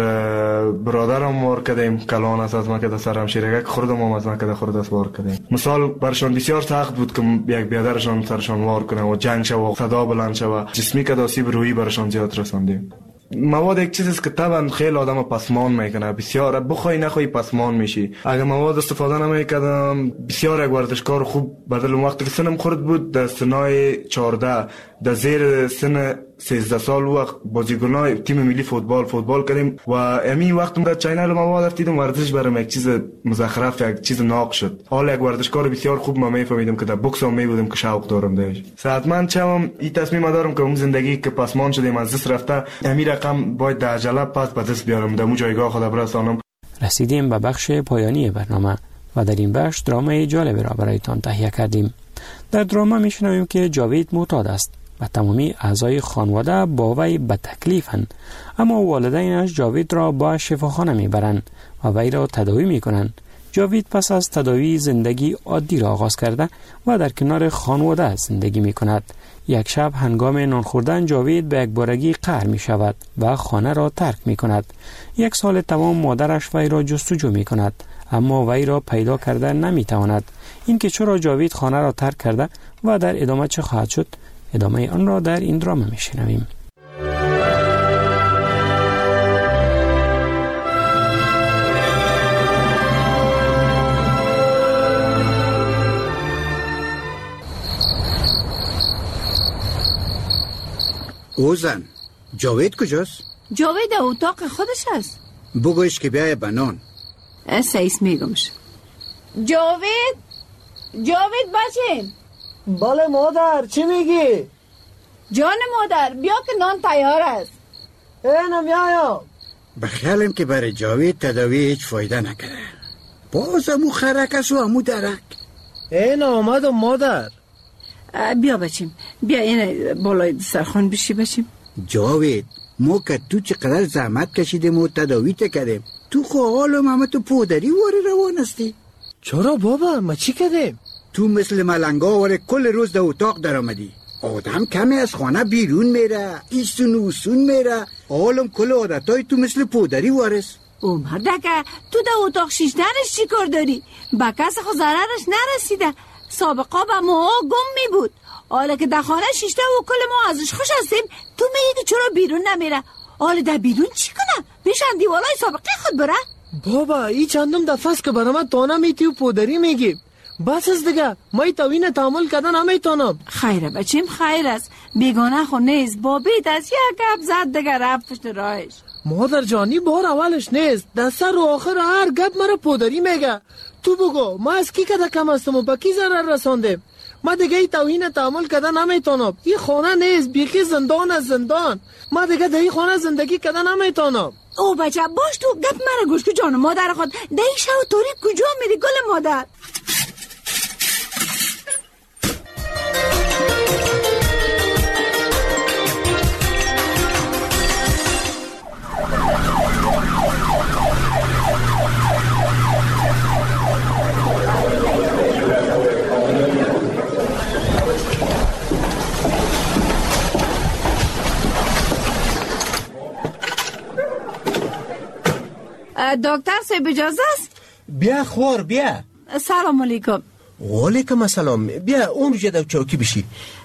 برادرم مار کردیم، کلان است از ما که سرم شیرگک خوردم هم از ما که خورد است وار کردیم. مثال برشان بسیار سخت بود که یک برادرشان سرشان وار کنه و جنگ شد و صدا بلند شد، جسمی که آسیب روحی برشان زیاد رساندیم. مواد یک چیزی است که طبعا خیلی آدم پسمان میکنه، بسیار بخوای نخوای پسمان میشی. اگه مواد استفاده نمیکردم بسیار یک ورزشکار خوب بدل وقتی که سنم خورد بود در سنای چهارده در زیر سن سیزده سال وقت بازیکنای تیم ملی فوتبال فوتبال کردیم و امی وقت در چینل مواد رفتیدم ورزش برام یک چیز مزخرف، یک چیز ناق شد. حالا یک ورزشکار بسیار خوب ما میفهمیدم که در بوکس هم میبودم که شوق دارم داش. صحتمند شوم این تصمیم دارم که اون زندگی که پسمان شدیم از دست رفته امی رقم باید در عجله پس به دست بیارم، در اون جایگاه خود برسانم. رسیدیم به بخش پایانی برنامه و در این بخش درامای جالبی را برایتان تهیه کردیم. در دراما میشنویم که جاوید معتاد است و تمامی اعضای خانواده با وی به تکلیفند، اما والدینش جاوید را با شفاخانه میبرند و وی را تداوی میکنند. جاوید پس از تداوی زندگی عادی را آغاز کرده و در کنار خانواده زندگی میکند. یک شب هنگام نان خوردن جاوید به یک بارگی قهر می شود و خانه را ترک می کند. یک سال تمام مادرش وی را جستجو می کند اما وی را پیدا کرده نمی تواند. این که چرا جاوید خانه را ترک کرده و در ادامه چه خواهد شد، ادامه آن را در این دراما می شنویم. اوزن جاوید کجاست؟ جاوید در اتاق خودش است. بگویش که بیایه بنان. سیس میگمش. جاوید جاوید بچه. بله مادر، چی میگی؟ جان مادر بیا که نان تیار است. اینم میایم. بخیالم که برای جاوید تداوی هیچ فایده نکرده. باز امو خرکش و امو درک. این آمد و مادر. بیا بچیم، بیا این بالای دسترخوان بشی بچیم. جاوید ما که تو چقدر زحمت کشیدیم و تداوی کردیم، تو خو حالم همه تو پودری واره روان هستی. چرا بابا؟ ما چی کردیم؟ تو مثل ملنگا واره کل روز در اتاق در آمدی. آدم کمی از خانه بیرون میره، ایسون و اوسون میره، حالم کل عادتای تو مثل پودری وارست. او مردکه تو در اتاق شیشتنش چی کار داری؟ با کس خود ضررش نرسیده. سابقا با ما گم می بود. حالا که در خانه شیشته و کل ما ازش خوش هستیم، تو میگی که چرا بیرون نمیره؟ حالا در بیرون چی کنه؟ میشن دیوالای سابقه خود بره؟ بابا ای چندم دفعه است که برای من تانه میتی و پودری میگی. بس است دیگه، ما ای توین تحمل کردن نمیتونم. خیره بچیم، خیر است. بیگانه خو نیست، بابیت از یک گپ زد دیگه رفت پشت راهش. مادر جانی بار اولش نیست، دسته رو آخر هر گپ مرا پودری میگه. تو بگو ما از کی کده کم هستم و با کی ضرر رساندیم؟ ما دیگه ای توهین تحمل کردن نمیتونم. این خانه نیست، بیخی زندان از زندان. ما دیگه در این خانه زندگی کردن نمیتونم. او بچه باش، تو گپ مرا گوش که جان مادر خود در این شب تاریک کجا میری گل مادر؟ دکتر صاحب اجازه است؟ بیا خور بیا. سلام علیکم. وعلیکم السلام. بیا اون رو در چوکی بشی.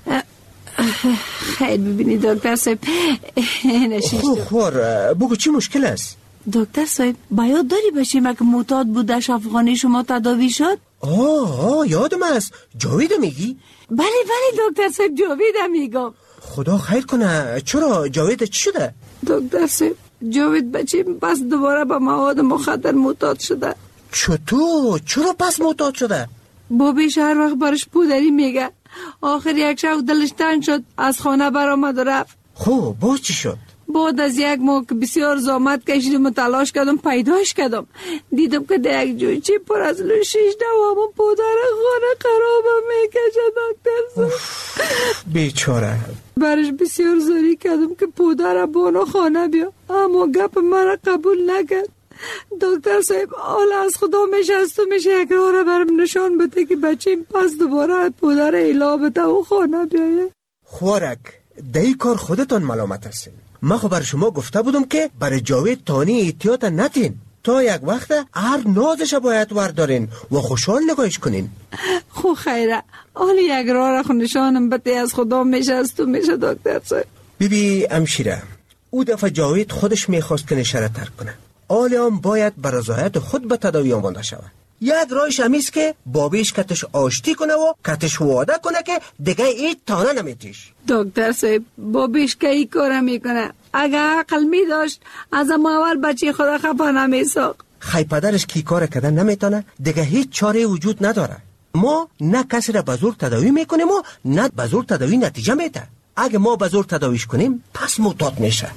خیر ببینی دکتر صاحب نشیشتم. خور خور بگو چی مشکل است؟ دکتر صاحب باید داری باشیم که معتاد بودش افغانی شما تداوی شد؟ آه آه یادم است. جاوید میگی؟ بله بله دکتر صاحب جاوید میگم. خدا خیر کنه. چرا جاوید چی شده؟ دکتر صاحب جاوید بچیم پس دوباره به مواد مخدر معتاد شده. چطور؟ چرا پس معتاد شده؟ بابیش هر وقت برش پودری میگه. آخر یک شب دلش تنگ شد، از خانه برآمد و رفت. خب باز چی شد؟ بعد از یک ماه که بسیار زحمت کشیدم و تلاش کردم پیداش کردم، دیدم که در یک جویچه پر از لوشیش دوامون پودر خانه خرابم میکشه. دکتر بیچاره. برش بسیار زاری کردم که پودر بانو خانه بیا، اما گپ مرا قبول نکرد. دکتر صاحب حال از خدا میشه از تو میشه یک راه را برم نشان بده که بچیم پس دوباره پودر ایلا بده و خانه بیایه. خوارک دهی کار خودتان ملامت هستین. من خب بر شما گفته بودم که برای جاوید تانی احتیاط نتین، تا یک وقت هر نازش باید وردارین و خوشحال نگاهش کنین. خو خیره حالی یک راه را خو نشانم بده از خدا میشه از تو میشه. دکتر صاحب بیبی امشیره او دفعه جاوید خودش میخواست که نشره ترک کنه، حالی هم باید بر رضایت خود به تداوی آمانده شود. یک راهش همیست که بابیش کتش آشتی کنه و کتش وعده کنه که دیگه هیچ تانه نمیتیش. دکتر صاحب بابیش که ای کاره میکنه، اگه عقل می داشت از اول بچه خدا خفا نمیساق. خی پدرش کی کار کردن نمیتونه، دیگه هیچ چاره وجود نداره. ما نه کسی را به زور تداوی میکنیم و نه به زور تداوی نتیجه میده. اگه ما به زور تداویش کنیم پس معتاد میشه.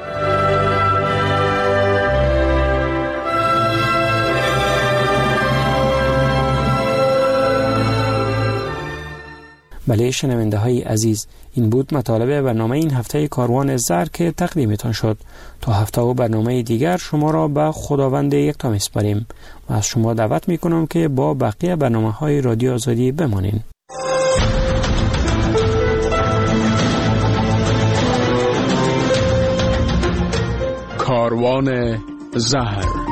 بله شنونده های عزیز، این بود مطالب برنامه این هفته کاروان زر که تقدیمتان شد. تا هفته و برنامه دیگر شما را به خداوند یکتا میسپاریم و از شما دعوت میکنم که با بقیه برنامه های رادیو آزادی بمانین. کاروان زهر